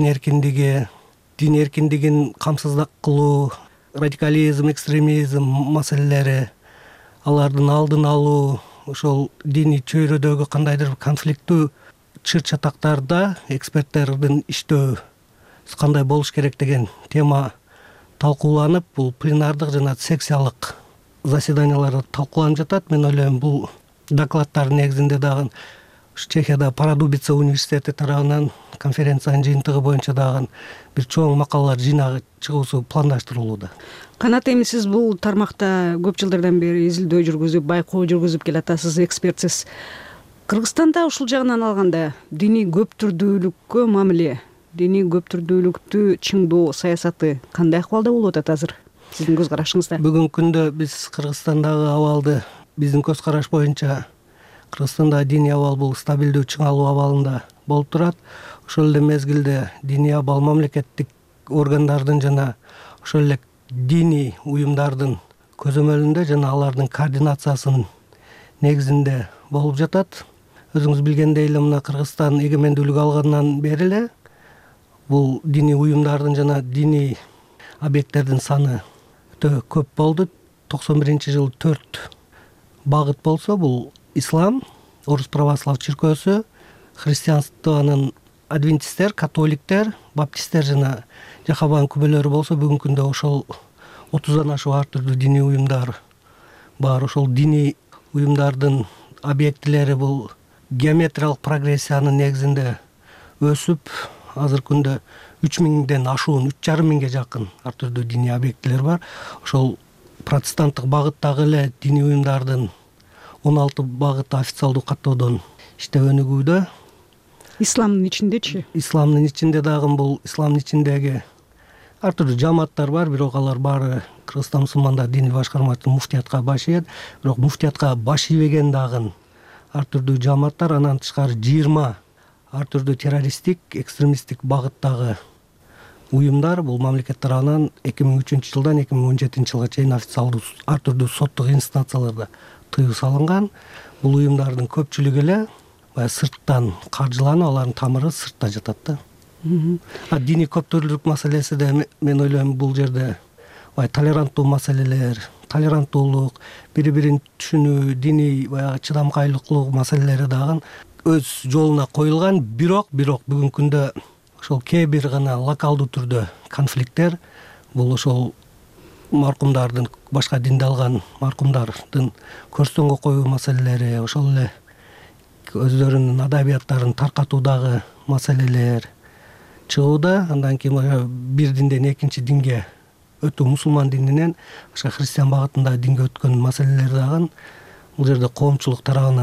эркиндигин камсыздык кылуу, радикализм, экстремизм маселелери, алардын алдын алуу, ошол диний чөйрөдөгү кандайдыр конфликттүү чыр-чатактарда эксперттердин иштөө кандай болуш керек деген тема талкууланып, бул пленардык жана секциялык заседанияларда талкууланып жатат. Мен ойлойм, бул докладдардын негизинде дагы Чехияда Парадубица университети тарабынан конференциянын жыйынтыгы боюнча дагы бир чоң макалалар жыйнагы чыгуусу пландаштырылууда. Канат, эми сиз бул тармакта көп жылдардан бери изилдөө жүргүзүп, байкоо жүргүзүп келатасыз, экспертсиз. Кыргызстанда ушул жагынан алганда диний көп түрдүүлүккө мамиле, диний көп түрдүүлүктү чыңдоо саясаты кандай акыбалда болуп атат азыр сиздин көз карашыңызда? Бүгүнкү күндө биз Кыргызстандагы абалды, биздин көз караш боюнча Кыргызстанда диний абал бул стабилдүү чың алуу абалында болуп турат. Ошол эле мезгилде диний абал мамлекеттик органдардын жана ошол эле диний уюмдардын көзөмөлүндө жана алардын координациясынын негизинде болуп жатат. Өзүңүз билгендей эле мына Кыргызстан эгемендүүлүк алгандан бери эле бул диний уюмдардын жана диний объекттердин саны өтө көп болду. 91-жылы 4 багыт болсо, бул ислам, орус православ чиркөөсү, христианствонун адвентисттер, католиктер, баптисттер жана жахабан күбөлөрү болсо, бүгүнкү күндө ошол 30-дан ашуун ар түрдүү диний уюмдар бар. Ошол диний уюмдардын объектилери бул геометриялык прогрессиянын негизинде өсүп, азыркы күндө 3000ден ашуун, 3500ге жакын ар түрдүү диний объектилер бар. Ошол протестанттык багыттагы эле диний уюмдардын 16 багыты официалдуу каттоодон иштеп өнүгүүдө. Исламдын ичиндечи? Исламдын ичинде дагы бул исламдын ичиндеги ар түрдүү жамааттар бар, бирок алар баары Кыргызстан мусулмандар диний башкармасынын муфтиятка баш ийет. Бирок муфтиятка баш ийбеген дагы ар түрдүү жамааттар, андан тышкары 20 ар түрдүү террористтик, экстремисттик багыттагы уюмдар бул мамлекет тарабынан 2003-жылдан 2017-жылга чейин официалдуу ар түрдүү соттук инстанцияларда тыюу салынган. Бул уюмдардын көпчүлүгү эле сырттан каржыланып, алардын тамыры сыртта жатат да. Диний көптүрлүк маселеси да мен ойлойм, бул жерде толеранттуу маселелер, толеранттуулук, бири-бирин түшүнүү, диний чыдамкайлыктуу маселелери дагы өз жолуна коюлган. Бирок бүгүнкү күндө ошол кээ бир гана локалдуу түрдө конфликттер, бул ошол маркумдардын, башка динди алган маркумдардын көрстөнгө коюу маселелери, ошол эле өздөрүнүн адабияттарын таркатуудагы маселелер чыгууда. Андан кийин бир динден экинчи динге өтүү, мусулман дининен башка христиан багытындагы динге өткөн маселелер дагы бул жерде коомчулук тарабынан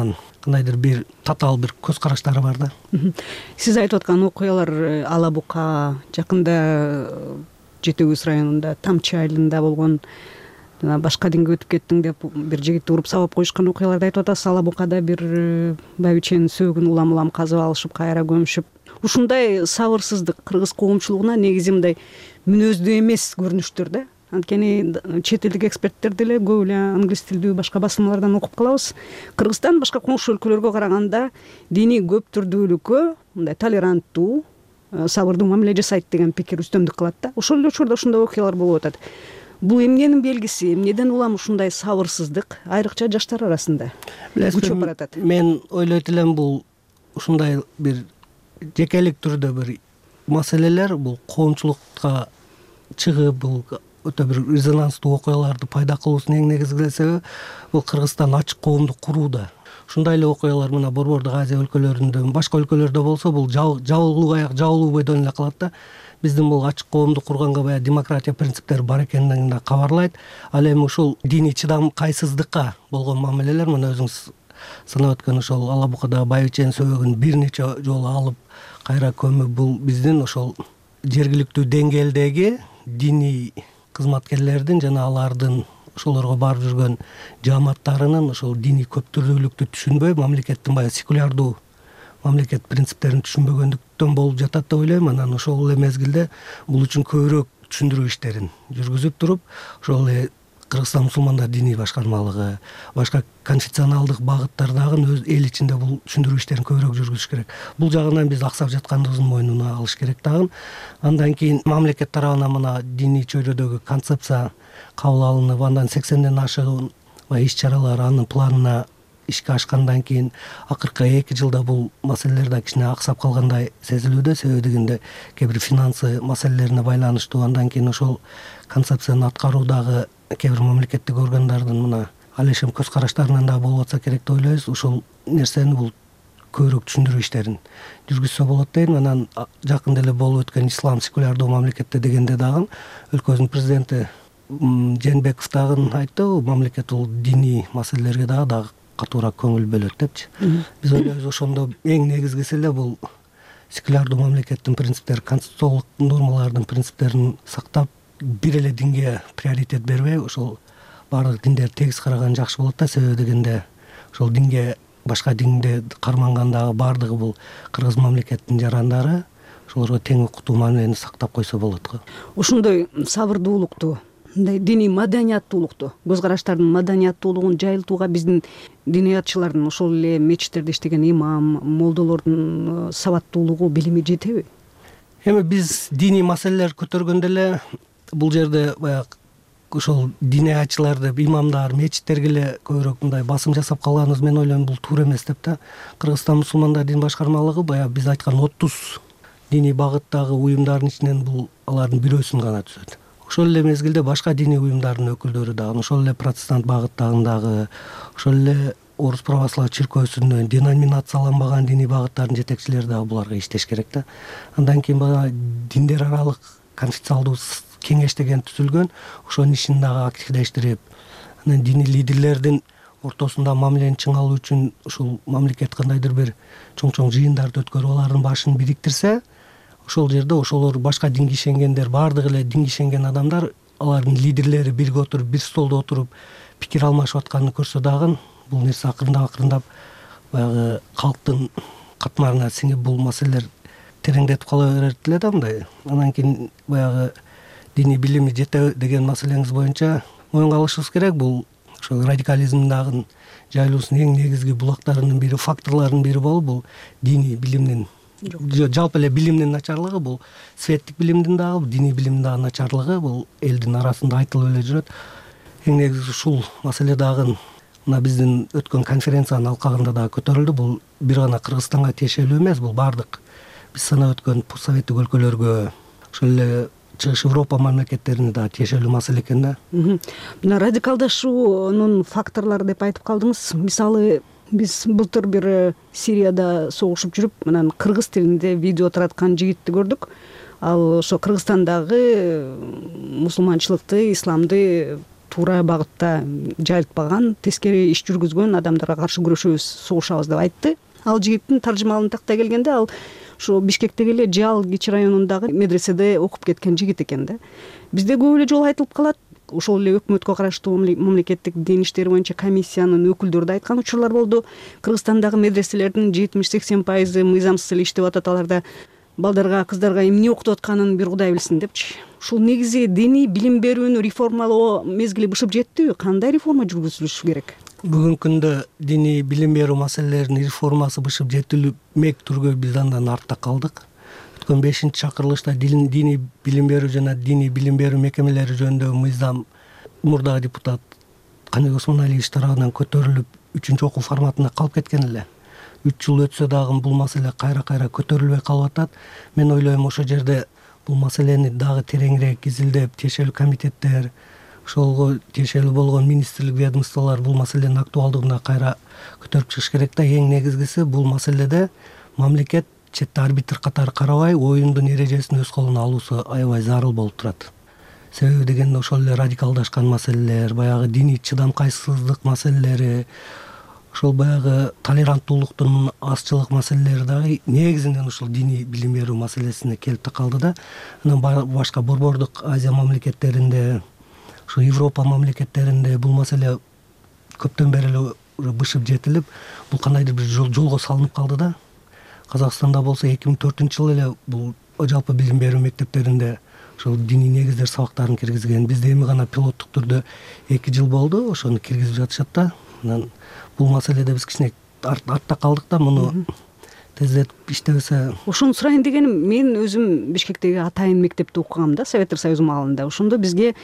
кандайдыр бир татаал бир көз караштары бар да. Сиз айтып аткан окуялар Ала Бука, жакында Жети Көз районунда Тамчы айылында болгон, жана башка динге өтүп кеттиң деп бир жигитти уруп сабап коюшкан окуяларды айтып атасыз. Ала Букада бир байбиченин сөөгүн улам казып алышып, кайра көмүшүп. Ушундай сабырсыздык кыргыз коомчулугуна негизи мындай мүнөздүү эмес көрүнүштөр да. Анткени чет элдик эксперттер деле көп эле англис тилдүү башка басылмалардан окуп калабыз. Кыргызстан башка коңшу өлкөлөргө караганда диний көп түрдүүлүккө мындай толеранттуу, сабырдуу мамиле жасайт деген пикир үстөмдүк кылат да. Ошол эле учурда ушундай окуялар болуп атат. Бул эмненин белгиси? Эмнеден улам ушундай сабырсыздык айрыкча жаштар арасында күчөп баратат? Мен ойлойт элем бул ушундай бир жекелик түрдө бир маселелер бул коомчулукка чыгып, бул өтө бир резонанстуу окуяларды пайда кылуусунун эң негизги себеби бул Кыргызстан ачык коомду курууда. Ушундай эле окуялар мына Борбордук Азия өлкөлөрүндө, башка өлкөлөрдө болсо бул жабылуу аяк жабылуу бойдон эле калат да. Биздин бул ачык коомду курганга баягы демократия принциптери бар экенин да кабарлайт. Ал эми ушул диний чыдамкайсыздыкка болгон мамилелер мына өзүңүз санап өткөн ошол Ала Букадагы байбиченин сөөгүн бир нече жолу алып кайра көмүп, бул биздин ошол жергиликтүү деңгээлдеги диний кызматкерлердин жана алардын ошолорго барып жүргөн жааматтарынын ошол диний көптүрдүүлүктү түшүнбөй, мамлекеттин баягы секулярдуу мамлекет принциптерин түшүнбөгөндүктөн болуп жатат деп ойлойм. Анан ошол эле мезгилде бул үчүн көбүрөөк түшүндүрүү иштерин жүргүзүп туруп, ошол эле Кыргызстан мусулмандар диний башкармалыгы, башка конфессионалдык багыттардагы өз эл ичинде бул түшүндүрүү иштерин көбүрөөк жүргүзүш керек. Бул жагынан биз аксап жаткандыгыбыздын мойнуна алыш керек дагы. Андан кийин мамлекет тарабынан мына диний чөйрөдөгү концепция кабыл алынып, андан 80ден ашыгын иш чаралар анын планына ишке ашкандан кийин акыркы 2 жылда бул маселелер да кичине аксап калгандай сезилүүдө. Себеби дегенде кээ бир финансы маселелерине байланыштуу. Андан кийин ошол концепцияны аткаруудагы кээ бир мамлекеттик органдардын мына алешем көз караштарынан да болуп атса керек деп ойлойбуз. Ушул нерсени бул көбүрөөк түшүндүрүү иштерин жүргүзсө болот дейм. Анан жакында эле болуп өткөн ислам секулярдуу мамлекетте дегенде дагы өлкөбүздүн президенти Жээнбеков дагы айтты, мамлекет бул диний маселелерге дагы катуураак көңүл бөлөт депчи. Биз ойлойбуз ошондо эң негизгиси эле бул секулярдуу мамлекеттин принциптери, конституциялык нормалардын принциптерин сактап, бир эле динге приоритет бербей, ошол баардык диндерди тегиз караган жакшы болот да. Себеби дегенде ошол динге башка динде кармангандагы баардыгы бул кыргыз мамлекеттин жарандары, ошолорго тең укуктуу мамилени сактап койсо болот го. Ошондой сабырдуулукту, мындай диний маданияттуулукту, көз караштардын маданияттуулугун жайылтууга биздин диниятчылардын, ошол эле мечиттерде иштеген имам, молдолордун сабаттуулугу, билими жетеби? Эми биз диний маселелер көтөргөндө эле бул жерде баягы ошол диниятчыларды, имамдар, мечиттерге эле көбүрөөк мындай басым жасап калганыбыз мен ойлойм бул туура эмес деп да. Кыргызстан мусулмандар дин башкармалыгы баягы биз айткан 30 диний багыттагы уюмдардын ичинен бул алардын бирөөсүн гана түзөт. Ошол эле мезгилде башка диний уюмдардын өкүлдөрү дагы, ошол эле протестант багыттагындагы, ошол эле Орус православ чиркөөсүнөн деноминацияланбаган диний багыттардын жетекчилери дагы буларга иштеш керек да. Андан кийин баягы диндер аралык конфессионалдуу кеңеш деген түзүлгөн, ошонун ишин дагы активдештирип, анан диний лидерлердин ортосунда мамилени чың алуу үчүн ушул мамлекет кандайдыр бир чоң жыйындарды өткөрүп алардын башын бириктирсе, ошол жерде ошолор башка динге ишенгендер, баардык эле динге ишенген адамдар, алардын лидерлери бирге отуруп, бир столдо отуруп пикир алмашып атканын көрсө дагы, бул нерсе акырындап баягы калктын катмарына сиңип бул маселелер тереңдетип кала берет эле да мындай. Анан кийин баягы диний билими жете деген маселеңиз боюнча моюнга алышыбыз керек. Бул ошол радикализмдагы жайылуусунун эң негизги булактарынын бири, факторлорунун бири болуп, бул диний билимдин, жалпы эле билимдин начарлыгы, бул светтик билимдин дагы, диний билимдин дагы начарлыгы бул элдин арасында айтылып эле жүрөт. Эң негизи ушул маселе дагы мына биздин өткөн конференциянын алкагында дагы көтөрүлдү. Бул бир гана Кыргызстанга тиешелүү эмес, бул баардык биз санап өткөн постсоветтик өлкөлөргө, ошол эле Чыгыш Европа мамлекеттерине дагы тиешелүү маселе экен да. Мына радикалдашуунун факторлору деп айтып калдыңыз. Мисалы, биз былтыр бир Сирияда согушуп жүрүп, анан кыргыз тилинде видео тараткан жигитти көрдүк. Ал ошо Кыргызстандагы мусулманчылыкты, исламды туура багытта жайылтпаган, тескери иш жүргүзгөн адамдарга каршы күрөшөбүз, согушабыз деп айтты. Ал жигиттин таржымалын тактай келгенде ал ошо Бишкектеги эле Жал Кичи районундагы медреседе окуп кеткен жигит экен да. Бизде көп эле жолу айтылып калат. Ошол эле өкмөткө караштуу мамлекеттик дин иштери боюнча комиссиянын өкүлдөрү да айткан учурлар болду. Кыргызстандагы медреселердин 70-80% мыйзамсыз эле иштеп атат, аларда балдарга, кыздарга эмне окутуп атканын бир Кудай билсин депчи. Ушул негизи диний билим берүүнү реформалоо мезгили бышып жеттиби? Кандай реформа жүргүзүлүшү керек? Бүгүнкү күндө диний билим берүү маселелеринин реформасы бышып жетилмек түргө биз андан артта калдык. Өткөн 5-чакырылышта диний билим берүү жана диний билим берүү мекемелери жөнүндөгү мыйзам мурдагы депутат Каныбек Осмоналиевич тарабынан көтөрүлүп 3-окуу форматында калып кеткен эле. 3 жыл өтсө дагы бул маселе кайра көтөрүлбөй калып атат. Мен ойлойм, ошол жерде бул маселени дагы тереңирээк изилдеп, тиешелүү комитеттер, ошолго тиешелүү болгон министрлик, ведомстволор бул маселенин актуалдыгына кайра көтөрүп чыгыш керек да. Эң негизгиси бул маселеде мамлекет четте арбитр катары карабай, оюндун эрежесин өз колуна алуусу аябай зарыл болуп турат. Себеби дегенде ошол эле радикалдашкан маселелер, баягы диний чыдамкайсыздык маселелери, ошол баягы толеранттуулуктун азчылык маселелери дагы негизинен ушул диний билим берүү маселесине келип такалды да. Анан башка борбордук Азия мамлекеттеринде, ушу Европа мамлекеттеринде бул маселе көптөн бери эле бышып жетилип, бул кандайдыр бир жолго салынып калды да. Казакстанда болсо 2004-жылы эле бул жалпы билим берүү мектептеринде ошол диний негиздер сабактарын киргизген. Бизде эми гана пилоттук түрдө 2 жыл болду, ошону киргизип жатышат да. Анан бул маселеде биз кичине артта калдык да, муну тездетип иштебесе. Ошону сурайын дегеним, мен өзүм Бишкектеги атайын мектепте окугам да, Советтер Союзу маалында. Ошондо бизге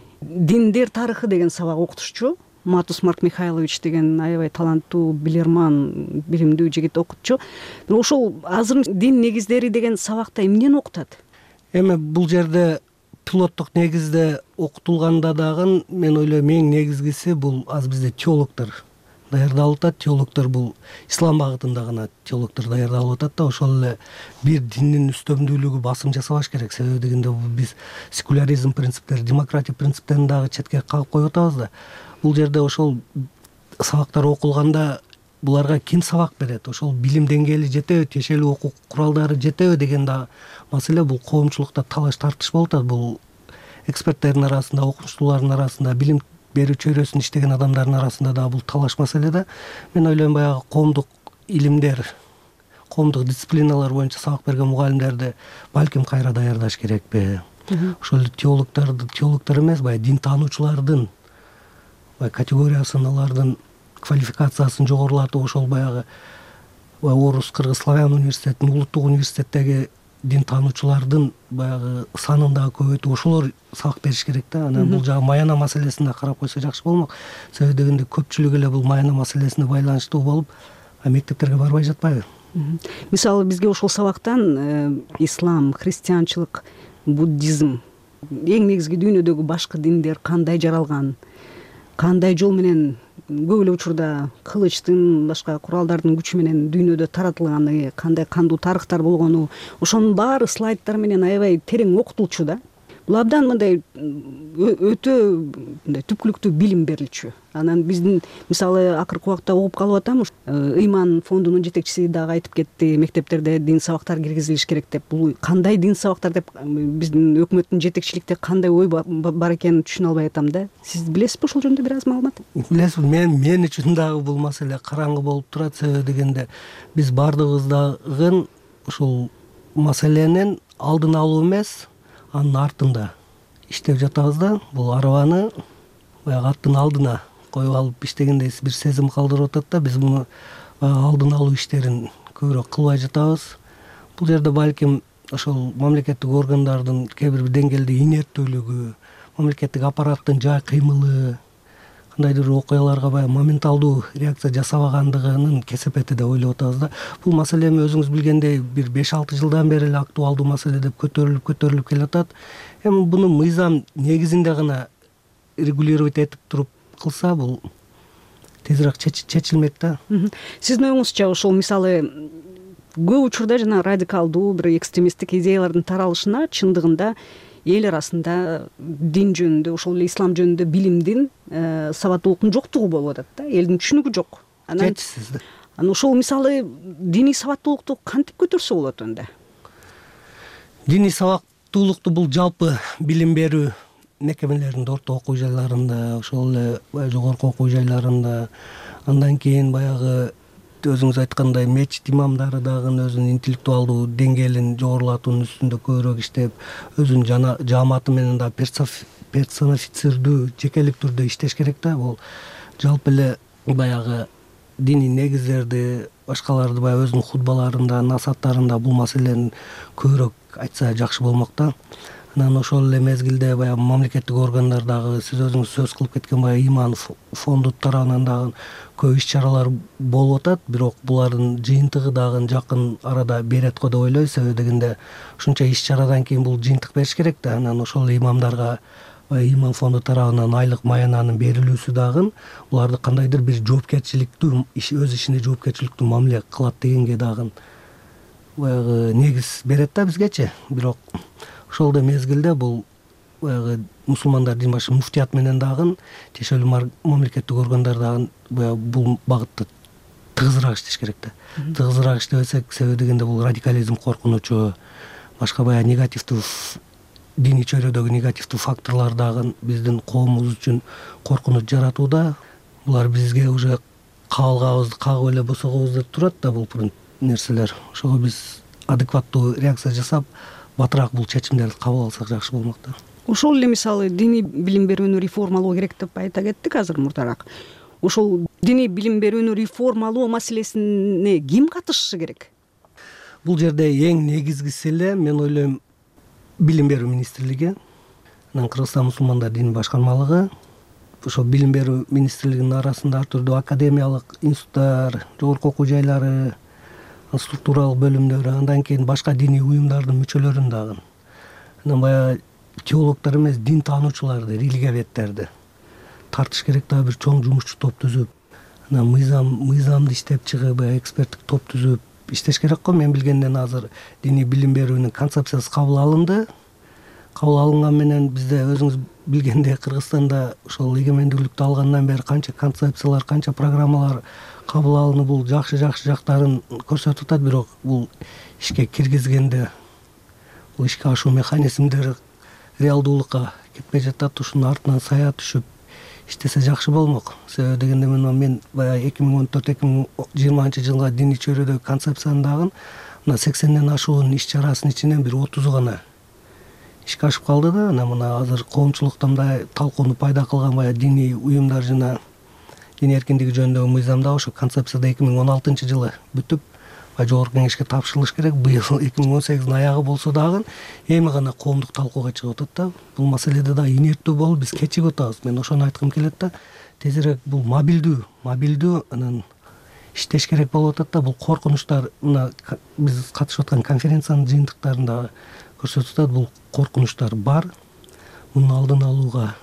диндер тарыхы деген сабак окутушчу. Матус Марк Михайлович деген аябай таланттуу, билерман, билимдүү жигит окутчу. Ошол азыр дин негиздери деген сабакта эмнени окутат? Эми бул жерде пилоттук негизде окутулганда дагы мен ойлойм эң негизгиси бул азыр бизде теологдор даярдалып атат. Теологдор бул ислам багытында гана теологдор даярдалып атат да. Ошол эле бир диндин үстөмдүүлүгү басым жасабаш керек. Себеби дегенде биз секуляризм принциптери, демократия принциптерин дагы четке кагып коюп атабыз да. Бул жерде ошол сабактар окулганда буларга ким сабак берет, ошол билим деңгээли жетеби, тиешелүү окуу куралдары жетеби деген да маселе. Бул коомчулукта талаш тартыш болуп атат. Бул эксперттердин арасында, окумуштуулардын арасында, билим берүү чөйрөсүн иштеген адамдардын арасында да бул талаш маселе да. Мен ойлойм, баягы коомдук илимдер, коомдук дисциплиналар боюнча сабак берген мугалимдерди балким кайра даярдаш керекпи? Ошол теологдор эмес, баягы дин таануучулардын категориясын, алардын квалификациясын жогорулатып, ошол баягы Орус, Кыргыз, Славян университетинин, улуттук университеттеги дин таануучулардын баягы санын дагы көбөйтүп, ошолор сабак бериш керек да. Анан бул жагы маяна маселесине карап койсо жакшы болмок. Себеби дегенде көпчүлүк эле бул маяна маселесине байланыштуу болуп, мектептерге барбай жатпайбы? Мисалы бизге ошол сабактан ислам, христианчылык, буддизм, эң негизги дүйнөдөгү башкы диндер кандай жаралган, кандай жол менен көп эле учурда кылычтын, башка куралдардын күчү менен дүйнөдө таратылганы, кандай кандуу тарыхтар болгону, ошонун баары слайдтар менен аябай терең окутулчу да. Бул абдан мындай өтө мындай түпкүлүктүү билим берилчү. Анан биздин мисалы акыркы убакта угуп калып атам, Ыйман фондунун жетекчиси дагы айтып кетти, мектептерде дин сабактар киргизилиш керек деп. Бул кандай дин сабактар деп биздин өкмөттүн жетекчиликте кандай ой бар экенин түшүнө албай атам да. Сиз билесизби ошол жөнүндө бир аз маалымат? Билесизби, мен үчүн дагы бул маселе караңгы болуп турат. Себеби дегенде биз баардыгыбыз дагы ушул маселенин алдын алуу эмес, анын артында иштеп жатабыз да. Бул арабаны баягы аттын алдына коюп алып иштегендей бир сезим калтырып атат да. Биз муну алдын алуу иштерин көбүрөөк кылбай жатабыз. Бул жерде балким ошол мамлекеттик органдардын кээ бир деңгээлде инерттүүлүгү, мамлекеттик аппараттын жай кыймылы, кандайдыр окуяларга баягы моменталдуу реакция жасабагандыгынын кесепети деп ойлоп атабыз да. Бул маселе эми өзүңүз билгендей бир 5-6 жылдан бери эле актуалдуу маселе деп көтөрүлүп келатат. Эми буну мыйзам негизинде гана регулировать этип туруп кылса, бул тезирээк чечилмек да. Сиздин оюңузча ошол мисалы көп учурда жана радикалдуу бир экстремисттик идеялардын таралышына чындыгында эл арасында дин жөнүндө ошол эле ислам жөнүндө билимдин сабаттуулуктун жоктугу болуп атат да, элдин түшүнүгү жок. жетишсиз. Анан ошол мисалы диний сабаттуулукту кантип көтөрсө болот анда? Диний сабактуулукту бул жалпы билим берүү мекемелеринде, орто окуу жайларында, ошол эле жогорку окуу жайларында, андан кийин баягы өзүңүз айткандай мечит имамдары дагы өзүнүн интеллектуалдуу деңгээлин жогорулатуунун үстүндө көбүрөөк иштеп, өзүнүн жааматы менен да персонифицирдүү, жекелик түрдө иштеш керек да. Бул жалпы эле баягы диний негиздерди, башкаларды баягы өзүнүн хутбаларында, насааттарында бул маселени көбүрөөк айтса жакшы болмок да. Анан ошол эле мезгилде баягы мамлекеттик органдар дагы сиз өзүңүз сөз кылып кеткен баягы иман фонду тарабынан дагы көп иш чаралар болуп атат, бирок булардын жыйынтыгы дагы жакын арада берет го деп ойлойм. Себеби дегенде ушунча иш чарадан кийин бул жыйынтык бериш керек да. Анан ошол имамдарга иман фонду тарабынан айлык маянанын берилүүсү дагы буларды кандайдыр бир жоопкерчиликтүү өз ишине жоопкерчиликтүү мамиле кылат дегенге дагы баягы негиз берет да бизгечи. Бирок ошол да мезгилде бул баягы мусулмандар дин башы муфтият менен дагы тиешелүү мамлекеттик органдар дагы бул багытта тыгызыраак иштеш керек да. Тыгызыраак иштебесек, себеби дегенде бул радикализм коркунучу, башка баягы негативдүү диний чөйрөдөгү негативдүү факторлор дагы биздин коомубуз үчүн коркунуч жаратууда. Булар бизге уже кабылгабызды кагып эле босогобуз деп турат да бул нерселер. Ошого биз адекваттуу реакция жасап, батыраак бул чечимдерди кабыл алсак жакшы болмок да. Ошол эле мисалы диний билим берүүнү реформалоо керек деп айта кеттик азыр мурдараак. Ошол диний билим берүүнү реформалоо маселесине ким катышышы керек? Бул жерде эң негизгиси эле мен ойлойм билим берүү министрлиги, анан Кыргызстан мусулмандар дини башкармалыгы, ошол билим берүү министрлигинин арасында ар түрдүү академиялык институттар, жогорку окуу жайлары, структуралык бөлүмдөрү, андан кийин башка диний уюмдардын мүчөлөрүн дагы. Анан баягы теологдор эмес, дин таануучуларды, религиоведтерди тартыш керек да, бир чоң жумушчу топ түзүп, анан мыйзамды иштеп чыгып, баягы эксперттик топ түзүп иштеш керек го. Мен билгенден азыр диний билим берүүнүн концепциясы кабыл алынды. Кабыл алынган менен бизде өзүңүз билгендей Кыргызстанда ошол эгемендүүлүктү алгандан бери канча концепциялар, канча программалар кабыл алынып, бул жакшы жактарын көрсөтүп атат, бирок бул ишке киргизгенде бул ишке ашуу механизмдери реалдуулукка кетпей жатат. Ушунун артынан сая түшүп иштесе жакшы болмок. Себеби дегенде мен баягы 2014-2020 жылга диний чөйрөдөгү концепцияны дагы мына 80ден ашуун иш чарасынын ичинен бир 30 гана ишке ашып калды да. Анан мына азыр коомчулукта мындай талкууну пайда кылган баягы диний уюмдар жана дин эркиндиги жөнүндөгү мыйзамда ошо концепцияда 2016 жылы бүтүп жогорку кеңешке тапшырылыш керек. Быйыл 2018 аягы болсо дагы эми гана коомдук талкууга чыгып атат да. Бул маселеде да инерттүү болуп биз кечигип атабыз. Мен ошону айткым келет да. Тезирээк бул мобилдүү анан иштеш керек болуп атат да. Бул коркунучтар мына биз катышып аткан конференциянын жыйынтыктарында көрсөтүп атат. Бул коркунучтар бар. Мунун алдын алууга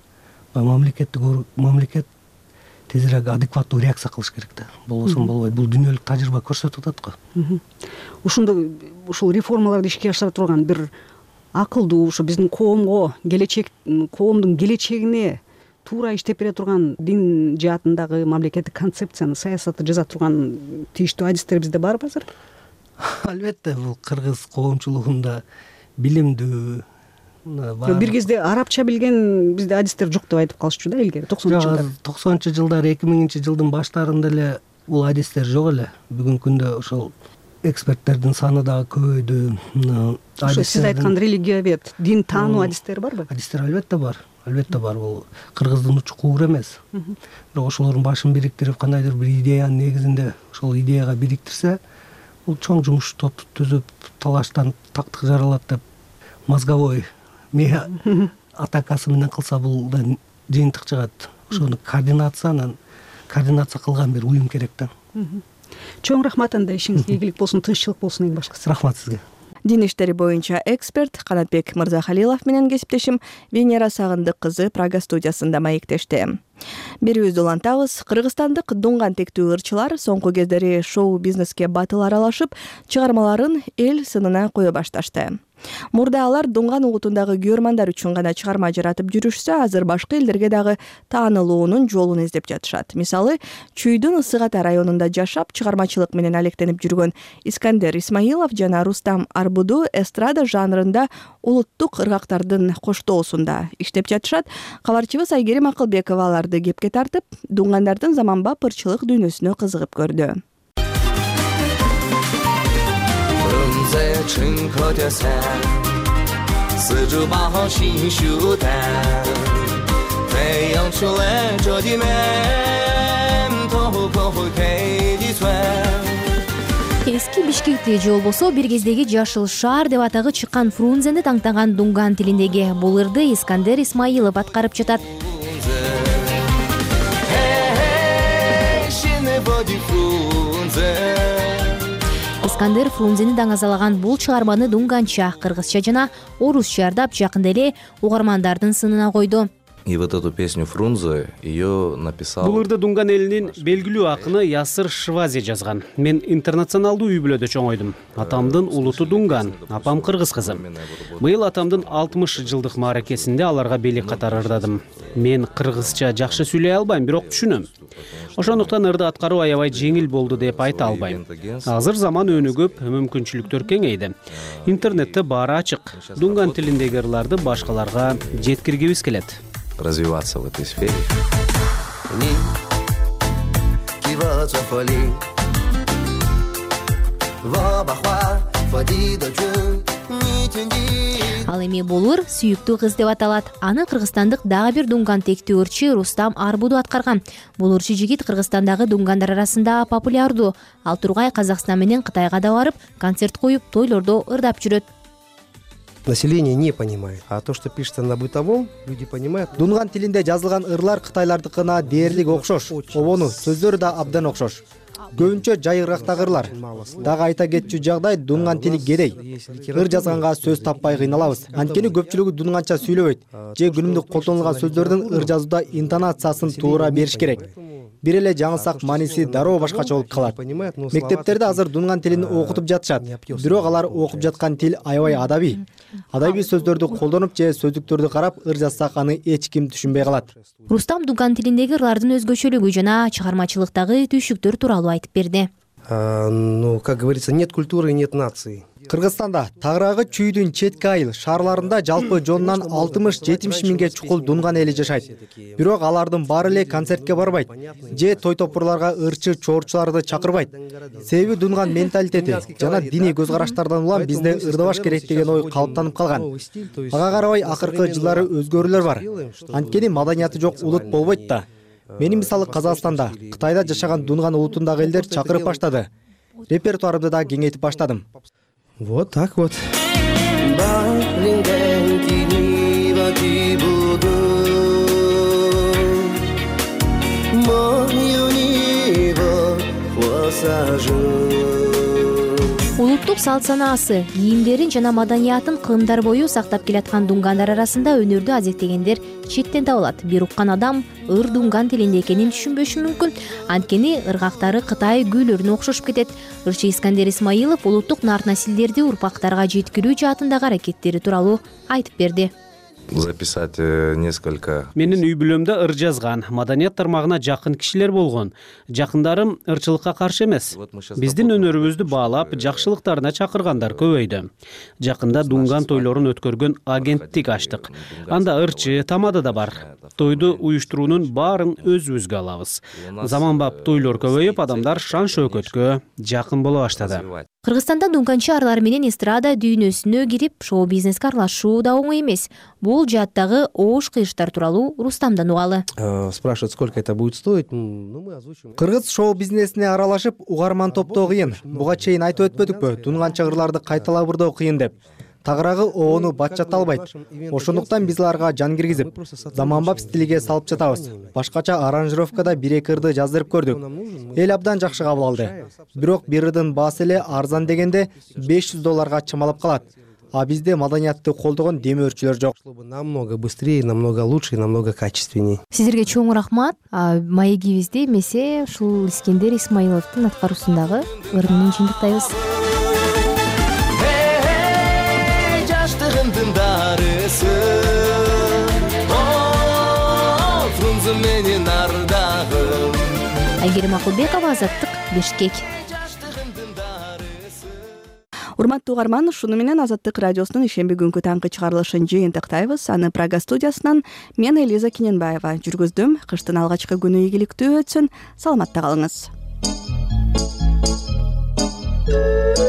мамлекет тезирээк адекваттуу реакция кылыш керек да. Болбосо болбойт. Бул дүйнөлүк тажрыйба көрсөтүп атат го. Ошондо ушул реформаларды ишке ашыра турган бир акылдуу, ошо биздин коомго коомдун келечегине туура иштеп бере турган дин жаатындагы мамлекеттик концепцияны, саясатты жаза турган тийиштүү адистер бизде барбы азыр? Албетте, бул кыргыз коомчулугунда билимдүү бир кезде арабча билген бизде адистер жок деп айтып калышчу да илгери 90-жылдары 2000-жылдын баштарында эле бул адистер жок эле. Бүгүнкү күндө ошол эксперттердин саны дагы көбөйдү. Ошо сиз айткан религиовед, дин таануу адистер барбы? Адистер албетте бар. Бул кыргыздын учу куур эмес. Бирок ошолордун башын бириктирип, кандайдыр бир идеянын негизинде ошол идеяга бириктирсе, бул чоң жумуш топ түзүп, талаштан тактык жаралат деп мозговой атакасы менен кылса, бул да жыйынтык чыгат. Ошону координация кылган бир уюм керек да. Чоң рахмат, анда ишиңизге ийгилик болсун, тынччылык болсун эң башкысы. Рахмат сизге. Дин иштери боюнча эксперт Канатбек Мырзахалилов менен кесиптешим Венера Сагындык кызы Прага студиясында маектешти. Берүүбүздү улантабыз. Кыргызстандык дунган тектүү ырчылар соңку кездери шоу бизнеске батыл аралашып, чыгармаларын эл сынына кое башташты. Мурда алар дунган улутундагы күйөрмандар үчүн гана чыгарма жаратып жүрүшсө, азыр башка элдерге дагы таанылуунун жолун издеп жатышат. Мисалы, Чүйдүн Ысык Ата районунда жашап, чыгармачылык менен алектенип жүргөн Искандер Исмаилов жана Рустам Арбуду эстрада жанрында улуттук ыргактардын коштоосунда иштеп жатышат. Кабарчыбыз Айгерим Акылбекова аларды кепке тартып, дунгандардын заманбап ырчылык дүйнөсүнө кызыгып көрдү. 在城口的山，四周八号新树丹，太阳出来照的满，头破开的船。 Эски Бишкекте же болбосо бир кездеги жашыл шаар деп атагы чыккан Фрунзени таңтаган дунган тилиндеги бул ырды Искандер Исмаилов аткарып жатат. Искандер Фрунзени даңазалаган бул чыгарманы дунганча, кыргызча жана орусча ардап, жакында эле угармандардын сынына койду. И вот эту песню Фрунзе ее написал. Бул ырды дунган элинин белгилүү акыны Ясыр Швази жазган. Мен интернационалдуу үй бүлөдө чоңойдум. Атамдын улуту дунган, апам кыргыз кызы. Быйыл атамдын 60 жылдык мааракесинде аларга белек катары ырдадым. Мен кыргызча жакшы сүйлөй албайм, бирок түшүнөм. Ошондуктан ырды аткаруу аябай жеңил болду деп айта албайм. Азыр заман өнүгүп, мүмкүнчүлүктөр кеңейди. Интернетте баары ачык. Дунган тилиндеги ырларды башкаларга жеткиргибиз келет. Развиваться в этой сфере. Ал эми бул ыр сүйүктүү кыз деп аталат. Аны кыргызстандык дагы бир дунган тектүү ырчы Рустам Арбуду аткарган. Бул ырчы жигит Кыргызстандагы дунгандар арасында популярдуу. Ал тургай Казакстан менен Кытайга да барып, концерт коюп, тойлордо ырдап жүрөт. Население не понимает, а то, что пишется на бытовом, люди понимают. Дунган тилинде жазылган ырлар кытайлардыкына дээрлик окшош, обону сөздөрү да абдан окшош. Көбүнчө жайырактагы ырлар. Дагы айта кетчү жагдай, дунган тили кедей. Ыр жазганга сөз таппай кыйналабыз. Анткени көпчүлүгү дунганча сүйлөбөйт. Же күнүмдүк колдонулган сөздөрдүн ыр жазууда интонациясын туура бериш керек. Бир эле жаңылсак мааниси дароо башкача болуп калат. Мектептерде азыр дунган тилин окутуп жатышат. Бирок алар окуп жаткан тил аябай адабий. Адабий сөздөрдү колдонуп же сөздүктөрдү карап ыр жазсак аны эч ким түшүнбөй калат. Рустам дунган тилиндеги ырлардын өзгөчөлүгү жана чыгармачылыктагы түйшүктөр тууралуу айтып берди. Ну, как говорится, нет культуры, нет нации. Кыргызстанда тагыраагы Чүйдүн четки айыл шаарларында жалпы жонунан 60-70 миңге чукул дунган эли жашайт. Бирок алардын баары эле концертке барбайт. Же той топурларга ырчы чоорчуларды чакырбайт. Себеби дунган менталитети жана диний көз караштардан улам бизде ырдабаш керек деген ой калыптанып калган. Ага карабай акыркы жылдары өзгөрүүлөр бар. Анткени маданияты жок улут болбойт да. Менин мисалы Казакстанда, Кытайда жашаган дунган улутундагы элдер чакырып баштады. Репертуарымды да кеңейтип баштадым. Вот так вот. Улуттук салт санаасы, кийимдерин жана маданиятын кылымдар бою сактап келаткан дунгандар арасында өнөрдү азектегендер четтен табылат. Бир уккан адам ыр дунган тилинде экенин түшүнбөшү мүмкүн. Анткени ыргактары Кытай күүлөрүнө окшошуп кетет. Ырчы Искандер Исмаилов улуттук нар-насилдерди урпактарга жеткирүү жаатындагы аракеттери тууралуу айтып берди. Записать несколько. Менин үй бүлөмдө ыр жазган, маданият тармагына жакын кишилер болгон. Жакындарым ырчылыкка каршы эмес. Биздин өнөрүбүздү баалап, жакшылыктарына чакыргандар көбөйдү. Жакында дунган тойлорун өткөргөн агенттик ачтык. Анда ырчы, тамада да бар. Тойду уюштуруунун баарын өзүбүзгө алабыз. Заманбап тойлор көбөйүп, адамдар шан шөкөткө жакын боло баштады. Кыргызстанда дунганчы арлар менен эстрада дүйнөсүнө кирип, шоу бизнеске аралашуу да оңой эмес. Бул жааттагы оош кыйыштар тууралуу Рустамдан угалы. Спрашивают, сколько это будет стоить? Кыргыз шоу бизнесине аралашып, угарман топтоо кыйын. Буга чейин айтып өтпөдүкпү? Дунганча ырларды кайталап ырдоо кыйын деп. Тагыраагы оону батчата албайт. Ошондуктан биз аларга жан киргизип, заманбап стилге салып жатабыз. Башкача аранжировкада 1-2 ырды жаздырып көрдүк. Эл абдан жакшы кабыл алды. Бирок бир ырдын баасы эле арзан дегенде $500 чамалап калат. а бизде маданиятты колдогон демөөрчүлөр жок. Намного быстрее, намного лучше, намного качественнее. Сиздерге чоң рахмат. Маегибизди эмесе ушул Искендер Исмаиловдун аткаруусундагы өрүмүн жыйынтыктайбыз. Жаштыгымдын дарысы фрунзе менен ардагым. Айгерим Акылбекова, Азаттык, Бишкек. Урматтуу угарман, ушуну менен Азаттык радиосунун ишемби күнкү таңкы чыгарылышын жыйынтыктайбыз. Аны Прага студиясынан мен Элиза Киненбаева жүргүздүм. Кыштын алгачкы күнү ийгиликтүү өтсүн. Саламатта калыңыз.